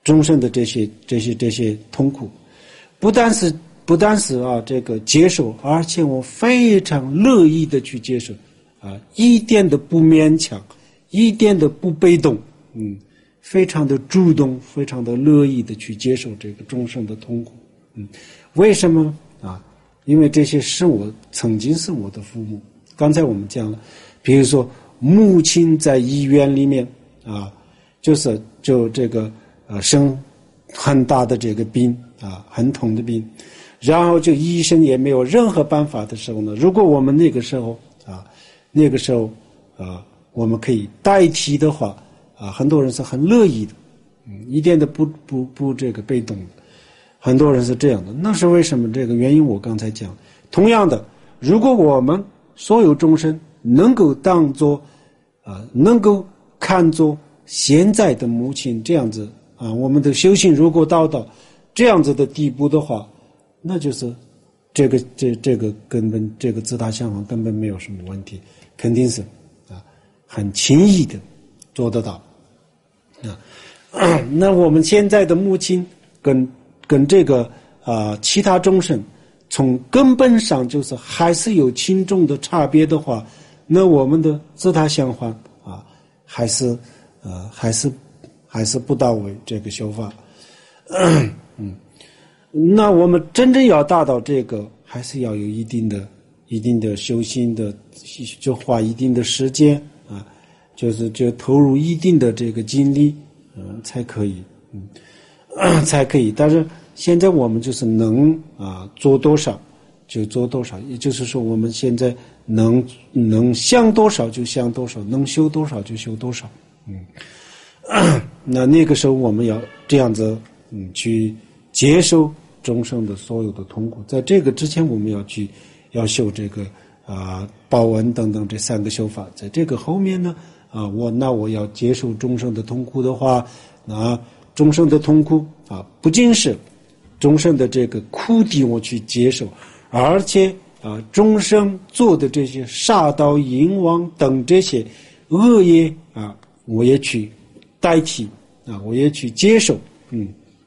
众生的这些这些这些痛苦，不但是不但是啊这个接受，而且我非常乐意的去接受啊，一点都不勉强，一点都不被动，嗯，非常的主动，非常的乐意的去接受这个众生的痛苦，嗯，为什么啊？因为这些是我曾经是我的父母。刚才我们讲了，比如说母亲在医院里面啊，就是就这个呃生很大的这个病啊，很痛的病，然后就医生也没有任何办法的时候呢，如果我们那个时候啊，那个时候啊，我们可以代替的话啊，很多人是很乐意的，嗯，一点都不不不这个被动的，很多人是这样的。那是为什么？这个原因我刚才讲。同样的，如果我们所有众生能够当作啊，能够看作现在的母亲这样子啊，我们的修行如果到到这样子的地步的话，那就是这个这这个根本这个自他相还根本没有什么问题，肯定是啊很轻易的做得到啊。那我们现在的母亲跟跟这个啊其他众生从根本上就是还是有轻重的差别的话，那我们的自他相还啊还是呃还是还是不到位这个修法。嗯，那我们真正要达到这个，还是要有一定的一定的修行的，就花一定的时间啊，就是就投入一定的这个精力，嗯，才可以，嗯，才可以。但是现在我们就是能啊做多少就做多少，也就是说我们现在能能想多少就想多少，能修多少就修多少，嗯，那那个时候我们要这样子，嗯，去接受众生的所有的痛苦。在这个之前，我们要去要修这个啊报恩等等这三个修法。在这个后面呢，啊，我那我要接受众生的痛苦的话，那众生的痛苦啊，不仅是众生的这个苦地我去接受，而且啊，众生做的这些杀盗淫妄等这些恶业啊，我也去代替啊，我也去接受，嗯，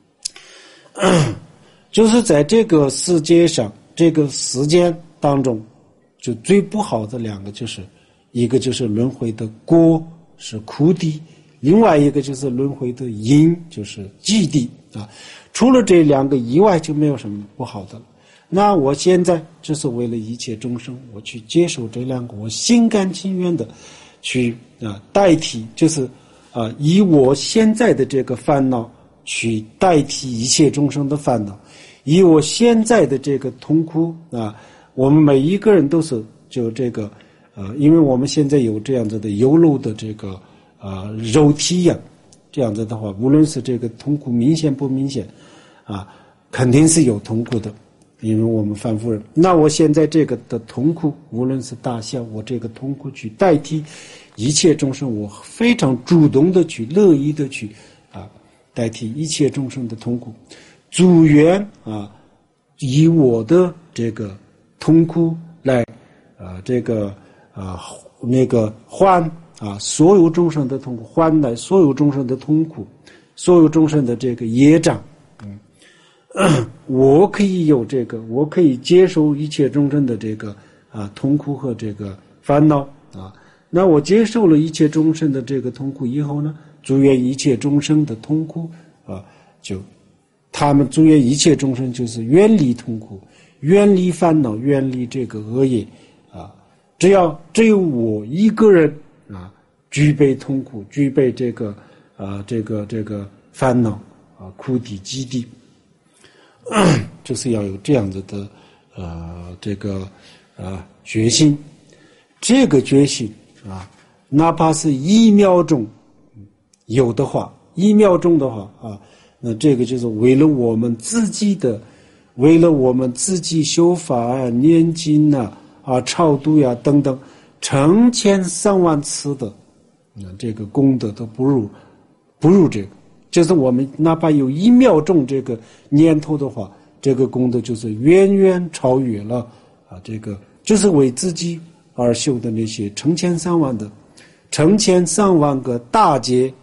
就是在这个世界上，这个时间当中，就最不好的两个就是一个就是轮回的果是苦地，另外一个就是轮回的因就是寂地啊。除了这两个以外，就没有什么不好的了。那我现在就是为了一切众生，我去接受这两个，我心甘情愿的去啊代替，就是啊以我现在的这个烦恼去代替一切众生的烦恼，以我现在的这个痛苦啊，我们每一个人都是就这个呃，因为我们现在有这样子的有漏的这个啊肉体呀，这样子的话，无论是这个痛苦明显不明显啊，肯定是有痛苦的，因为我们凡夫人。那我现在这个的痛苦，无论是大小，我这个痛苦去代替一切众生，我非常主动的去乐意的去啊代替一切众生的痛苦，祝愿啊以我的这个痛苦来啊这个啊那个还啊所有众生的痛苦，还来所有众生的痛苦，所有众生的这个业障。嗯，我可以有这个，我可以接受一切众生的这个啊痛苦和这个烦恼啊。那我接受了一切众生的这个痛苦以后呢，祝愿一切众生的痛苦啊，就他们祝愿一切众生就是远离痛苦，远离烦恼，远离这个恶业啊。只要只有我一个人啊，具备痛苦，具备这个啊这个这个烦恼啊苦地积地。就是要有这样子的呃这个呃决心，这个决心啊，哪怕是一秒钟有的话，一秒钟的话啊，那这个就是为了我们自己的，为了我们自己修法啊、念经啊、啊超度呀、啊、等等，成千上万次的，那这个功德都不如不如这个。就是我们哪怕有一秒钟这个念头的话，这个功德就是远远超越了啊！这个就是为自己而修的那些成千上万的、成千上万个大劫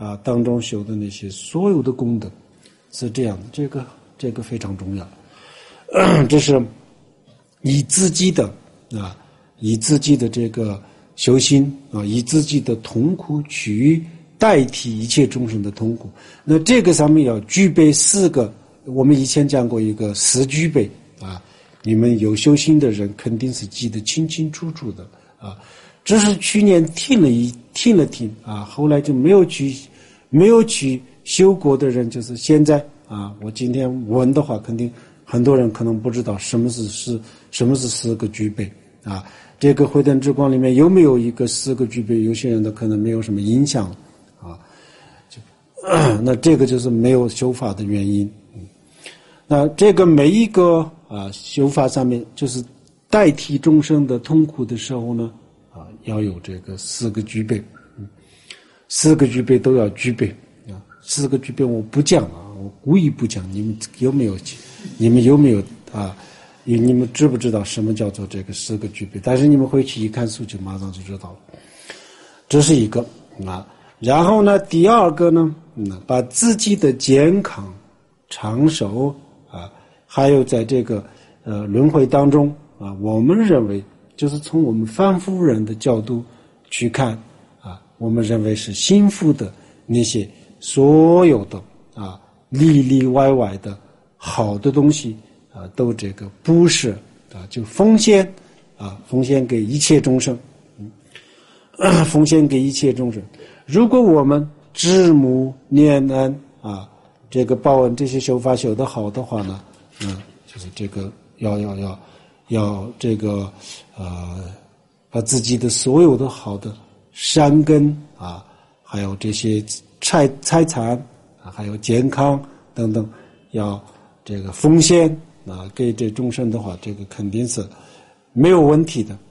啊当中修的那些所有的功德，是这样的，这个这个非常重要。这是以自己的啊，以自己的这个修心啊，以自己的痛苦去代替一切众生的痛苦。那这个上面要具备四个，我们以前讲过一个四具备啊，你们有修心的人肯定是记得清清楚楚的啊。只是去年听了一听了听啊，后来就没有去没有去修过的人，就是现在啊，我今天问的话，肯定很多人可能不知道什么是是什么是四个具备啊。这个慧灯之光里面有没有一个四个具备？有些人的可能没有什么印象啊，就那这个就是没有修法的原因。嗯，那这个每一个啊修法上面，就是代替众生的痛苦的时候呢，啊要有这个四个具备，嗯，四个具备都要具备啊。四个具备我不讲啊，我故意不讲，你们有没有？你们有没有啊？你们知不知道什么叫做这个四个具备？但是你们回去一看书就马上就知道了。这是一个啊。然后呢，第二个呢，嗯，把自己的健康、长寿啊，还有在这个呃轮回当中啊，我们认为就是从我们凡夫人的角度去看啊，我们认为是幸福的那些所有的啊里里外外的好的东西。啊，都这个布施啊，就奉献啊，奉献给一切众生，嗯，奉献给一切众生。如果我们知母念恩啊，这个报恩这些修法修得好的话呢，嗯，就是这个要要要要这个呃，把自己的所有的好的善根啊，还有这些财财产啊，还有健康等等，要这个奉献。啊，给这众生的话，这个肯定是没有问题的。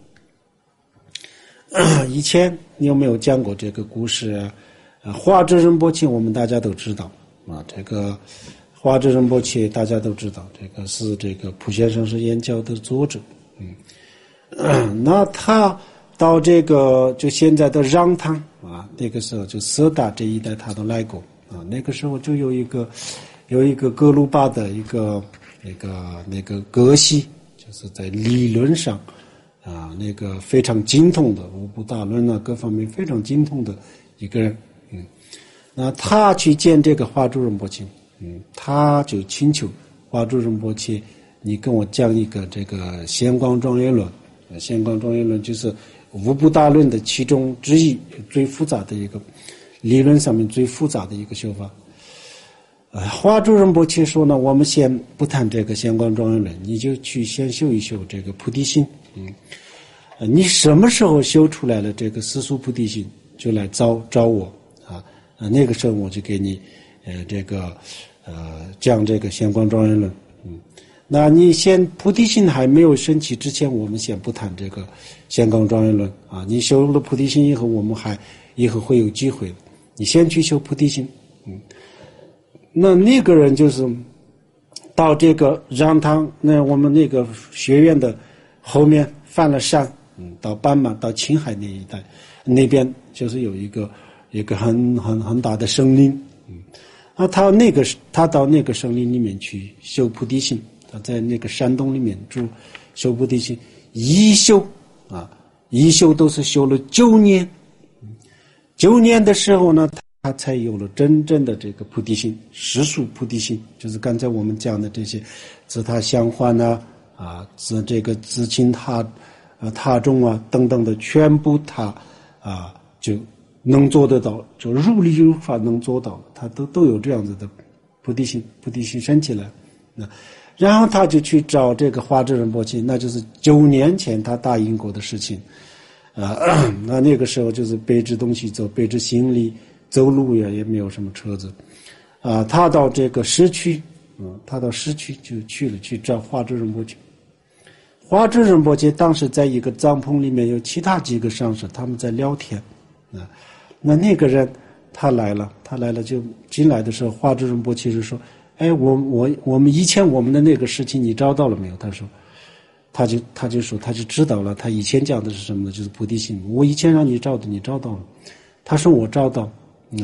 以前你有没有讲过这个故事啊？啊，华智仁波切我们大家都知道啊，这个华智仁波切大家都知道，这个是这个普贤生是言教的作者。嗯，那他到这个就现在的让堂啊，那个时候就色达这一带他都来过啊，那个时候就有一个有一个格鲁巴的一个。那个那个格西就是在理论上啊，那个非常精通的五部大论啊，各方面非常精通的一个人，嗯，那他去见这个华住仁波切，嗯，他就请求华住仁波切，你跟我讲一个这个显光庄严论，显光庄严论就是五部大论的其中之一，最复杂的一个理论上面最复杂的一个修法。呃，华住仁波切说呢，我们先不谈这个显光庄严论，你就去先修一修这个菩提心。嗯，呃，你什么时候修出来了这个世俗菩提心，就来找找我啊。呃，那个时候我就给你，呃，这个呃讲这个显光庄严论。嗯，那你先菩提心还没有升起之前，我们先不谈这个显光庄严论啊。你修了菩提心以后，我们还以后会有机会的。你先去修菩提心。嗯。那那个人就是到这个让堂，那我们那个学院的后面翻了山，嗯，到斑马到青海那一带，那边就是有一个一个很很很大的森林，嗯，啊，他那个他到那个森林里面去修菩提心，他在那个山洞里面住修菩提心，一修啊，一修都是修了九年，九年的时候呢。他才有了真正的这个菩提心，实属菩提心，就是刚才我们讲的这些自他相欢啊，啊，自这个自亲他啊他众啊等等的，全部他啊就能做得到，就如理如法能做到，他都都有这样子的菩提心，菩提心升起来。那然后他就去找这个华智仁波切，那就是九年前他答应过的事情啊。那那个时候就是背着东西走，背着行李。走路呀也没有什么车子，啊，他到这个市区，嗯，他到市区就去了，去找华智仁波切。华智仁波切当时在一个帐篷里面，有其他几个上师，他们在聊天，啊，那那个人他来了，他来了就进来的时候，华智仁波切就说：“哎，我我我们以前我们的那个事情你找到了没有？”他说，他就他就说他就知道了，他以前讲的是什么呢？就是菩提心。我以前让你找的，你找到了。他说我找到。啊，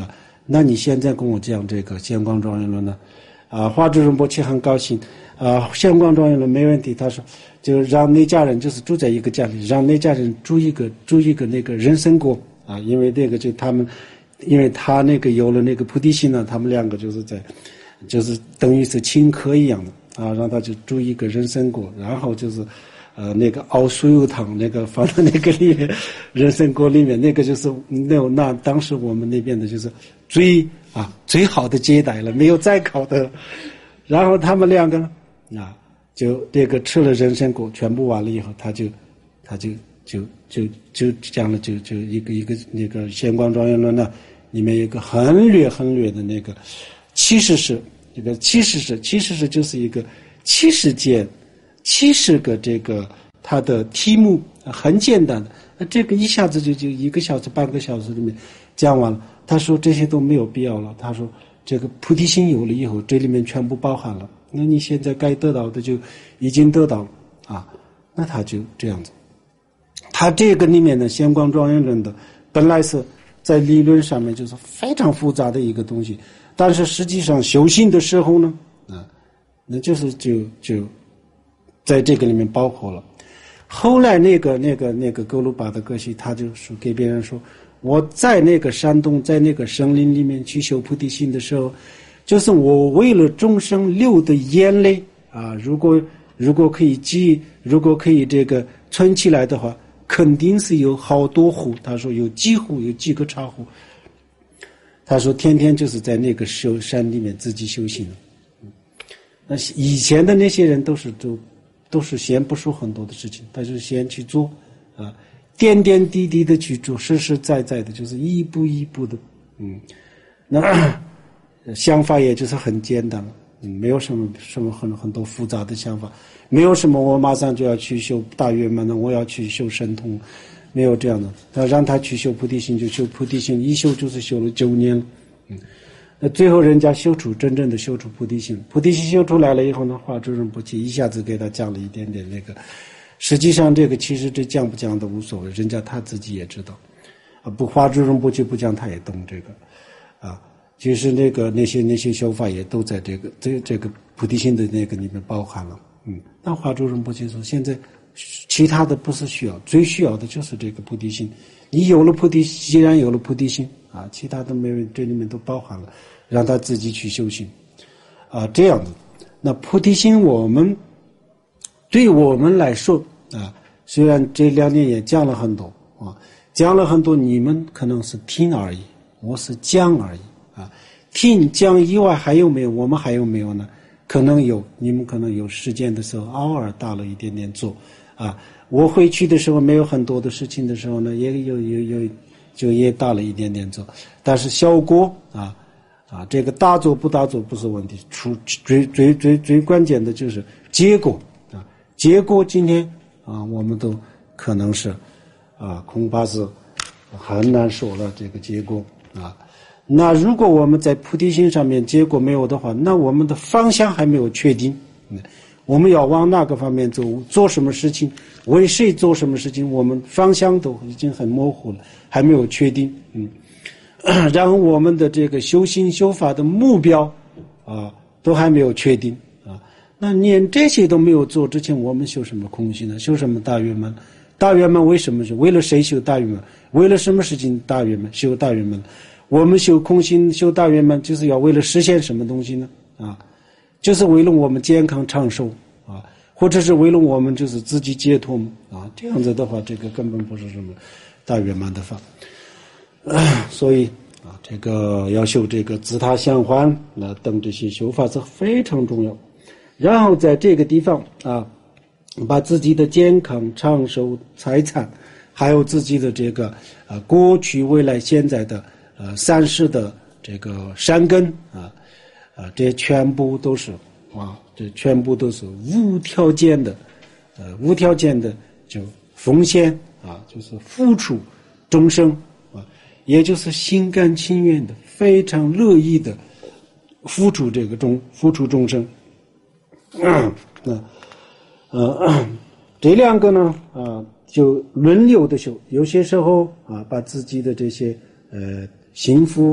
那你现在跟我讲这个显光庄严论呢？啊，华住仁波切很高兴，啊，显光庄严论没问题。他说，就让那家人就是住在一个家里，让那家人住一个住一个那个人参果啊，因为这个就他们，因为他那个有了那个菩提心呢，他们两个就是在，就是等于是亲客一样的啊，让他就住一个人参果，然后就是。呃，那个熬酥油汤，那个放到那个里面，人参果里面，那个就是那那当时我们那边的就是最啊最好的接待了，没有再好的。然后他们两个呢，啊，就这个吃了人参果，全部完了以后，他就他就就就就讲了，就就一个一个那个显光庄严论呢，里面有一个很略很略的那个七十世，这个七十世七十世就是一个七十件。七十个这个它的题目很简单的，那这个一下子就就一个小时半个小时里面讲完了。他说这些都没有必要了，他说这个菩提心有了以后，这里面全部包含了，那你现在该得到的就已经得到了啊，那他就这样子。他这个里面的显光庄严论的本来是在理论上面就是非常复杂的一个东西，但是实际上修行的时候呢，啊，那就是就就在这个里面包括了。后来那个那个那个格鲁巴的格西，他就说给别人说，我在那个山洞，在那个森林里面去修菩提心的时候，就是我为了众生流的眼泪啊，如果如果可以记，如果可以这个存起来的话，肯定是有好多湖。他说有几湖，有几个茶湖。他说天天就是在那个修山里面自己修行。那以前的那些人都是都都是先不说很多的事情，他就先去做啊，点点滴滴的去做，实实在在的，就是一步一步的，嗯，那想法也就是很简单了，嗯，没有什么什么很很多复杂的想法，没有什么我马上就要去修大圆满的，我要去修神通，没有这样的。他让他去修菩提心就修菩提心，一修就是修了九年了，嗯。那最后人家修出真正的修出菩提心，菩提心修出来了以后呢，华住仁波切一下子给他讲了一点点那个，实际上这个其实这讲不讲都无所谓，人家他自己也知道，啊，不华住仁波切不讲他也懂这个，啊，其实那个那些那些修法也都在这个这这个菩提心的那个里面包含了，嗯，但华住仁波切说现在其他的不是需要，最需要的就是这个菩提心，你有了菩提，既然有了菩提心。啊，其他的没有，这里面都包含了，让他自己去修行，啊，这样子。那菩提心，我们对我们来说啊，虽然这两年也讲了很多啊，讲了很多，你们可能是听而已，我是讲而已啊。听讲以外还有没有？我们还有没有呢？可能有，你们可能有时间的时候，偶尔打了一点点做啊。我回去的时候没有很多的事情的时候呢，也有有有。就也大了一点点做，但是效果啊啊，这个大做不大做不是问题，出最最最最关键的就是结果啊，结果今天啊，我们都可能是啊，恐怕是很难说了这个结果啊。那如果我们在菩提心上面结果没有的话，那我们的方向还没有确定，嗯，我们要往哪个方面走，做什么事情，为谁做什么事情，我们方向都已经很模糊了，还没有确定，嗯，然后我们的这个修行修法的目标啊，都还没有确定啊。那连这些都没有做之前，我们修什么空性呢？修什么大圆满？大圆满为什么修？为了谁修大圆满？为了什么事情大圆满？修大圆满？我们修空性修大圆满，就是要为了实现什么东西呢？啊，就是为了我们健康长寿啊，或者是为了我们就是自己解脱啊。这样子的话，这个根本不是什么大圆满的法。啊，所以啊，这个要修这个自他相还，那等这些修法是非常重要。然后在这个地方啊，把自己的健康、长寿、财产，还有自己的这个呃过去、未来、现在的呃三世的这个善根啊，啊，这全部都是啊，这全部都是无条件的，呃，无条件的就奉献啊，就是付出众生。也就是心甘情愿的，非常乐意的付出这个众付出众生。嗯，那呃这两个呢啊，就轮流的修。有些时候啊，把自己的这些呃幸福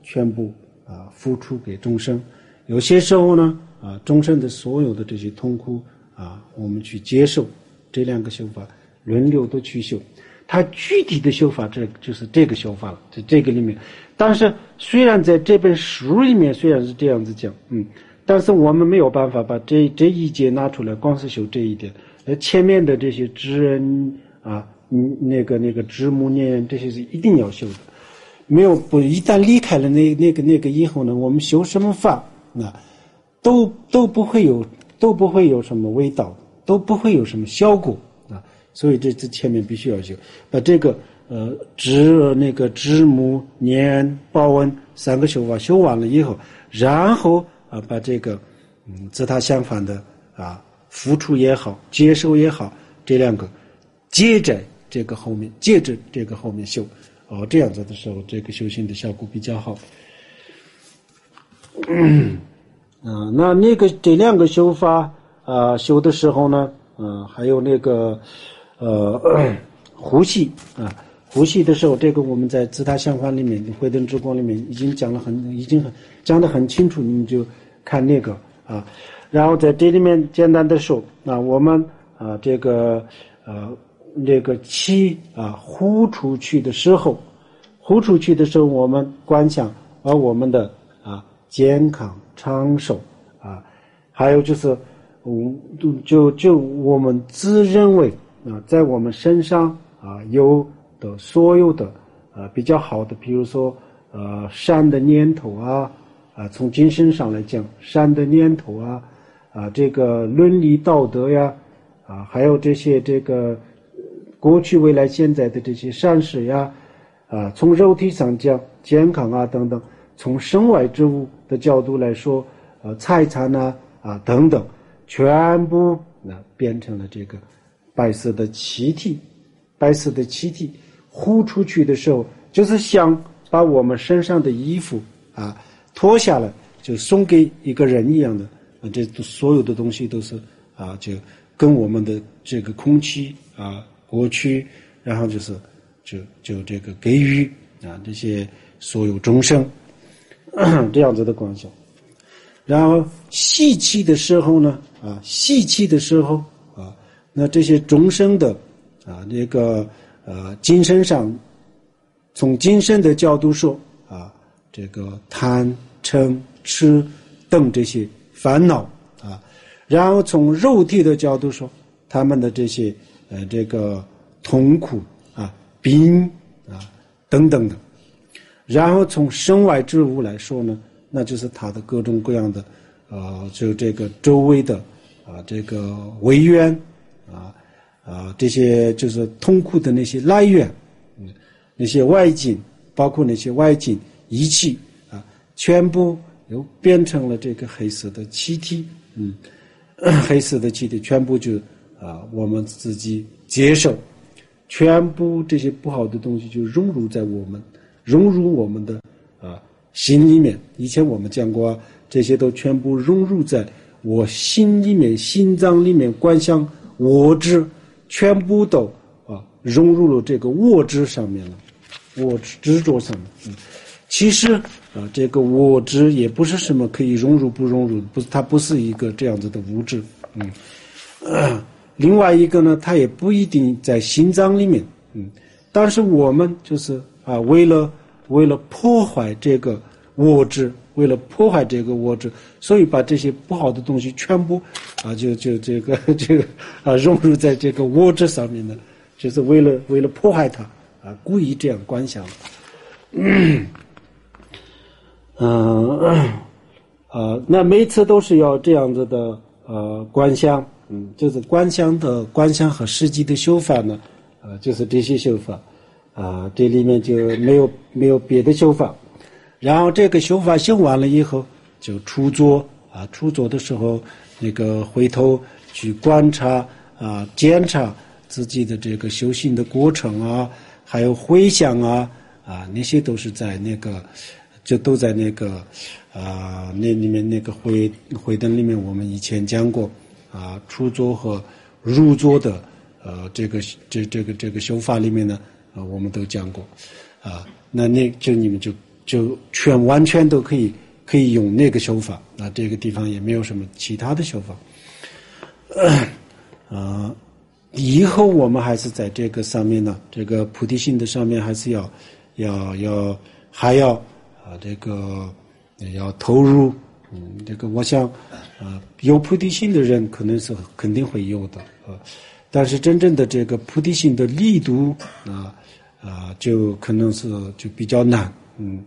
全部啊付出给众生。有些时候呢啊众生的所有的这些痛苦啊我们去接受，这两个修法轮流的去修。它具体的修法这就是这个修法了，在这个里面。但是虽然在这本书里面虽然是这样子讲，嗯，但是我们没有办法把这这一节拿出来光是修这一点，而前面的这些知人啊，嗯，那个那个知母念这些是一定要修的。没有不一旦离开了那那个那个以后呢，我们修什么法啊，都都不会有都不会有什么味道，都不会有什么效果啊。所以这这前面必须要修，把这个呃知那个知母念报恩三个修法修完了以后，然后啊把这个嗯自他相反的啊付出也好，接受也好，这两个接着这个后面接着这个后面修。哦，这样子的时候，这个修行的效果比较好。嗯，啊，那那个这两个修法啊，修的时候呢，啊，还有那个呃呼吸啊，呼吸的时候，这个我们在自他相反里面，慧灯之光里面已经讲了很，已经很讲得很清楚，你们就看那个啊。然后在这里面简单的说，啊，我们啊这个呃。这个气啊呼出去的时候，呼出去的时候，我们观想而我们的啊健康长寿啊，还有就是嗯就就我们自认为啊在我们身上啊有的所有的啊比较好的，比如说呃善的念头啊啊从精神上来讲善的念头啊啊这个伦理道德呀啊还有这些这个过去未来现在的这些善事呀啊从肉体上讲健康啊等等，从身外之物的角度来说呃财产啊啊等等，全部那变成了这个白色的气体，白色的气体呼出去的时候，就是像把我们身上的衣服啊脱下来就送给一个人一样的啊，这所有的东西都是啊就跟我们的这个空气啊过去，然后就是就就这个给予啊这些所有众生这样子的关系。然后吸气的时候呢啊吸气的时候啊那这些众生的啊这个呃精神上，从精神的角度说啊这个贪嗔痴等这些烦恼啊，然后从肉体的角度说他们的这些呃，这个痛苦啊、病啊等等的，然后从身外之物来说呢，那就是它的各种各样的，呃，就这个周围的啊，这个违缘啊啊，这些就是痛苦的那些来源，嗯，那些外境，包括那些外境仪器啊，全部又变成了这个黑色的气体，嗯，黑色的气体全部就。啊，我们自己接受，全部这些不好的东西就融入在我们，融入我们的啊心里面。以前我们讲过，这些都全部融入在我心里面、心脏里面，观想我执，全部都啊融入了这个我执上面了，我执着上面。嗯，其实啊，这个我执也不是什么可以融入不融入，不是它不是一个这样子的物质，嗯。呃另外一个呢，它也不一定在心脏里面，嗯，但是我们就是啊，为了为了破坏这个我执，为了破坏这个我执，所以把这些不好的东西全部啊，就就这个这个啊融入在这个我执上面呢，就是为了为了破坏它啊，故意这样观想。嗯，嗯、呃，呃，那每次都是要这样子的呃观想。嗯，就是观想的观想和实际的修法呢，呃，就是这些修法，啊、呃，这里面就没有没有别的修法。然后这个修法修完了以后，就出作啊，出作的时候，那个回头去观察啊，检查自己的这个修行的过程啊，还有回想啊，啊，那些都是在那个，就都在那个啊那里面那个回回灯里面，我们以前讲过。啊，出作和入作的，呃，这个这这个这个修法里面呢，啊、呃，我们都讲过，啊，那那就你们就就全完全都可以可以用那个修法，那这个地方也没有什么其他的修法。呃，呃以后我们还是在这个上面呢，这个菩提心的上面还是要要要还要啊、呃、这个要投入，嗯，这个我想啊、呃、有菩提心的人可能是肯定会有的啊、呃，但是真正的这个菩提心的力度啊啊、呃、就可能是就比较难，嗯。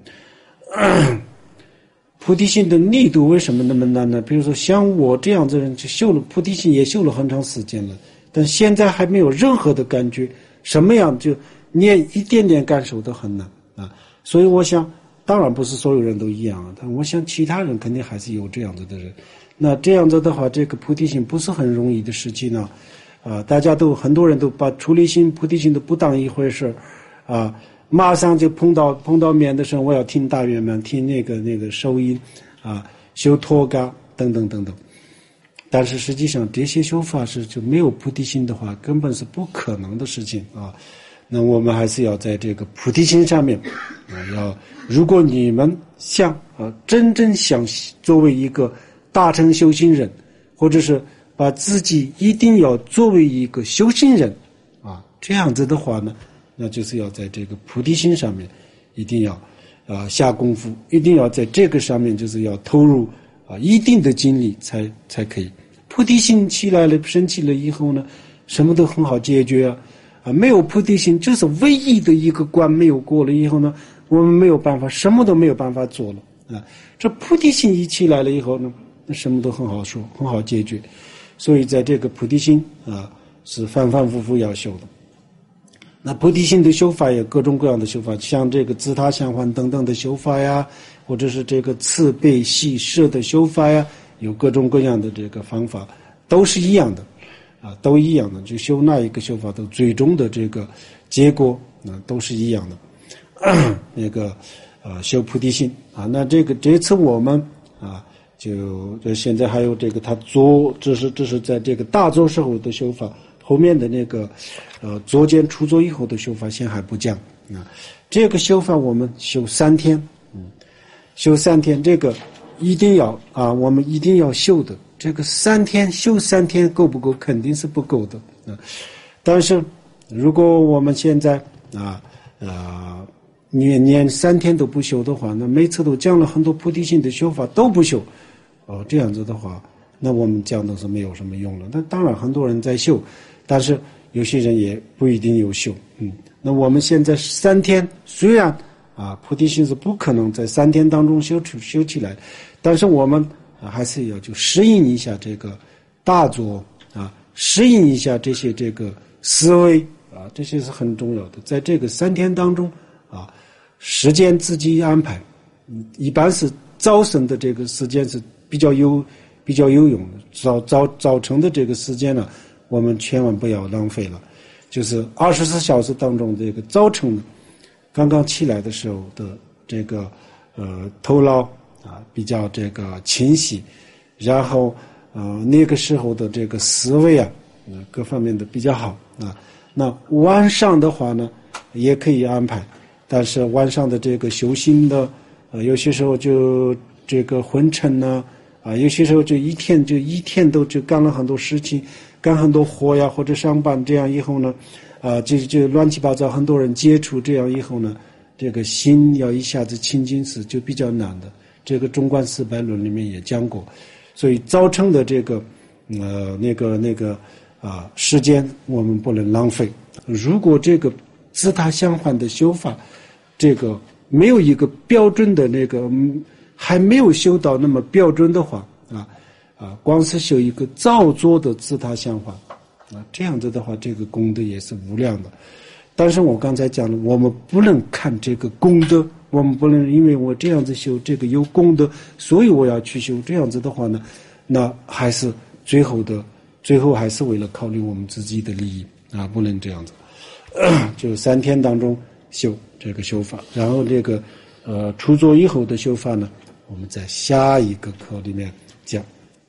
菩提心的力度为什么那么难呢？比如说像我这样的人，就修了菩提心也修了很长时间了，但现在还没有任何的感觉，什么样就连一点点感受都很难啊。所以我想，当然不是所有人都一样啊，但我想其他人肯定还是有这样子的人。那这样子的话，这个菩提心不是很容易的事情呢，啊，大家都很多人都把出离心、菩提心都不当一回事啊。马上就碰到碰到面的时候，我要听大圆满，听那个那个收音，啊，修托嘎等等等等。但是实际上这些修法是就没有菩提心的话，根本是不可能的事情啊。那我们还是要在这个菩提心上面，啊，要如果你们想啊真正想作为一个大乘修行人，或者是把自己一定要作为一个修行人，啊，这样子的话呢。那就是要在这个菩提心上面一定要啊、呃、下功夫，一定要在这个上面就是要投入啊一定的精力才才可以。菩提心起来了升起了以后呢，什么都很好解决啊啊没有菩提心就是唯一的一个关没有过了以后呢，我们没有办法，什么都没有办法做了啊。这菩提心一起来了以后呢，那什么都很好说，很好解决。所以在这个菩提心啊是反反复复要修的。那菩提心的修法有各种各样的修法，像这个自他相还等等的修法呀，或者是这个慈悲喜舍的修法呀，有各种各样的这个方法，都是一样的，啊，都一样的，就修那一个修法，都最终的这个结果啊都是一样的。那个啊，修菩提心啊，那这个这次我们啊，就就现在还有这个他做，这是这是在这个大作时候的修法。后面的那个，呃，作见出作以后的修法先还不讲啊。这个修法我们修三天，嗯，修三天，这个一定要啊，我们一定要修的。这个三天修三天够不够？肯定是不够的啊。但是如果我们现在啊啊连连三天都不修的话，那每次都讲了很多菩提心的修法都不修，哦，这样子的话，那我们讲都是没有什么用了。那当然很多人在修。但是有些人也不一定有修，嗯，那我们现在三天虽然啊菩提心是不可能在三天当中修出修起来，但是我们啊还是要就适应一下这个大作啊，适应一下这些这个思维啊，这些是很重要的。在这个三天当中啊，时间自己安排，嗯，一般是早晨的这个时间是比较有比较有用的，早早早晨的这个时间呢。我们千万不要浪费了，就是二十四小时当中这个早晨刚刚起来的时候的这个呃头脑啊比较这个清晰，然后呃那个时候的这个思维啊，呃、各方面的比较好啊。那晚上的话呢也可以安排，但是晚上的这个修行的呃有些时候就这个昏沉呢啊，有些时候就一天就一天都就干了很多事情。干很多活呀，或者上班，这样以后呢，啊、呃，就就乱七八糟，很多人接触，这样以后呢，这个心要一下子清净是就比较难的。这个《中观四百论》里面也讲过，所以早晨的这个呃那个那个啊、呃、时间我们不能浪费。如果这个自他相还的修法，这个没有一个标准的那个，还没有修到那么标准的话啊。啊，光是修一个造作的自他相还，啊，这样子的话，这个功德也是无量的。但是我刚才讲了，我们不能看这个功德，我们不能因为我这样子修，这个有功德，所以我要去修。这样子的话呢，那还是最后的，最后还是为了考虑我们自己的利益啊，不能这样子。就三天当中修这个修法，然后这个呃出作以后的修法呢，我们在下一个课里面讲。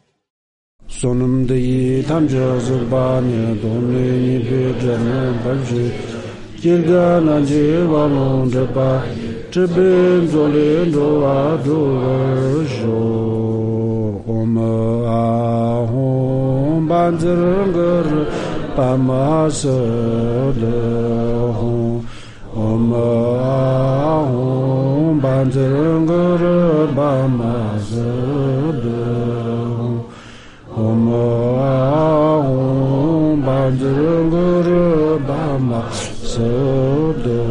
Sonum de Tanja Zubanya Domini Pedra Baji Jirga Naji Valon Japa 这边做连着啊做儿说，我们啊红班子人个人把马色的红，我们啊红班子人个人把马色的红，我们啊红班子人个人把马色的。